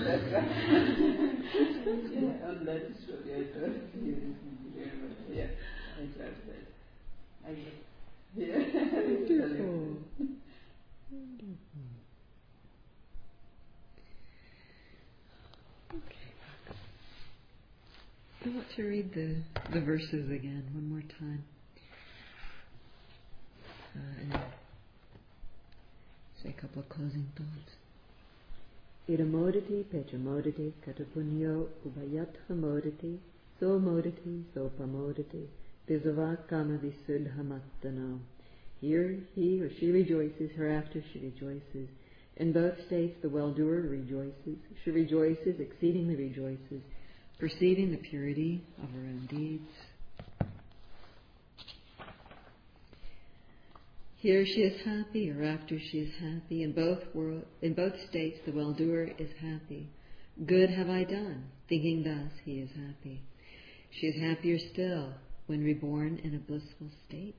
Yeah, on that story I told you. Yeah, I thought that. Wonderful. Okay. I want to read the verses again one more time. And say a couple of closing thoughts. Idamodati, Pechamodati, Katapunyo, Ubayatha modati, So modati, So pamodati, Visavakama Visuddhamattano. Here he or she rejoices, hereafter she rejoices. In both states the well-doer rejoices. She rejoices, exceedingly rejoices, perceiving the purity of her own deeds. Here she is happy, or after she is happy. In both states the well-doer is happy. Good have I done, thinking thus he is happy. She is happier still when reborn in a blissful state.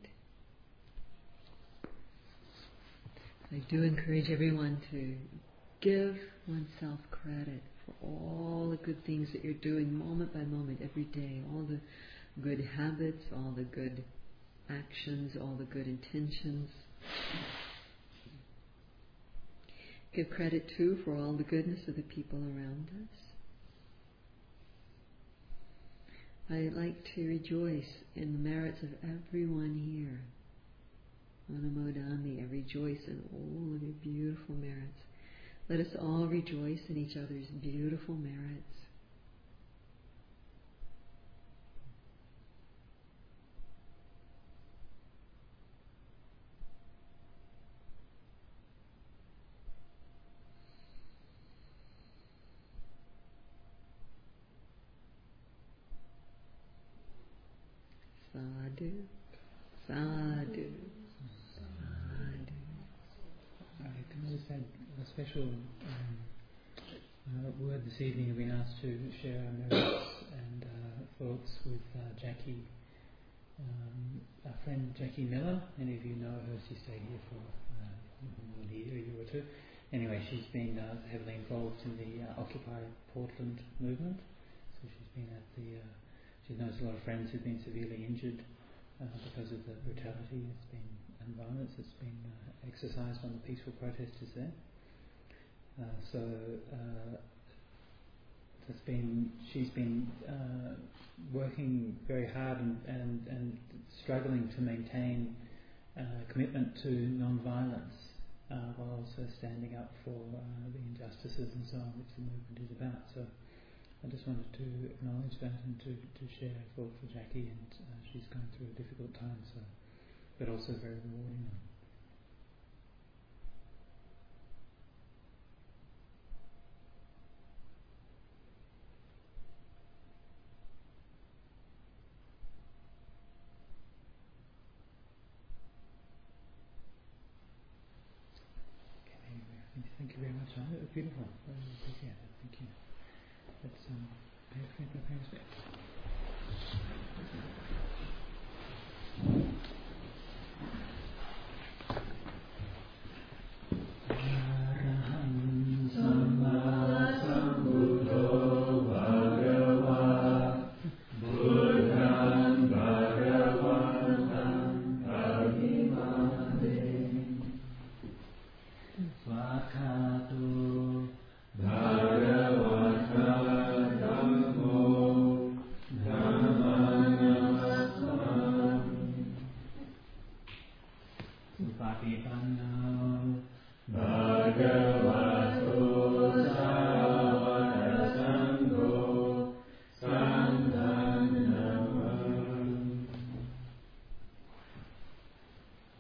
I do encourage everyone to give oneself credit for all the good things that you're doing moment by moment, every day, all the good habits, all the good actions, all the good intentions. Give credit too for all the goodness of the people around us. I like to rejoice in the merits of everyone here. Anumodami, I rejoice in all of your beautiful merits. Let us all rejoice in each other's beautiful merits. Sadhu, sadhu, sadhu. I can also add a special word this evening. We've been asked to share our merits and thoughts with Jackie, our friend Jackie Miller. Many of you know her. She stayed here for more than a year or two. Anyway, she's been heavily involved in the Occupy Portland movement. So she's been at the she knows a lot of friends who've been severely injured because of the brutality and violence that's been exercised on the peaceful protesters there. She's been working very hard and struggling to maintain commitment to non-violence while also standing up for the injustices and so on which the movement is about. So I just wanted to acknowledge that and to share a thought for Jackie, and she's going through a difficult time, so, but also a very rewarding one. Okay, thank you very much. It was beautiful. I really appreciate it. Thank you. Let's pay respect.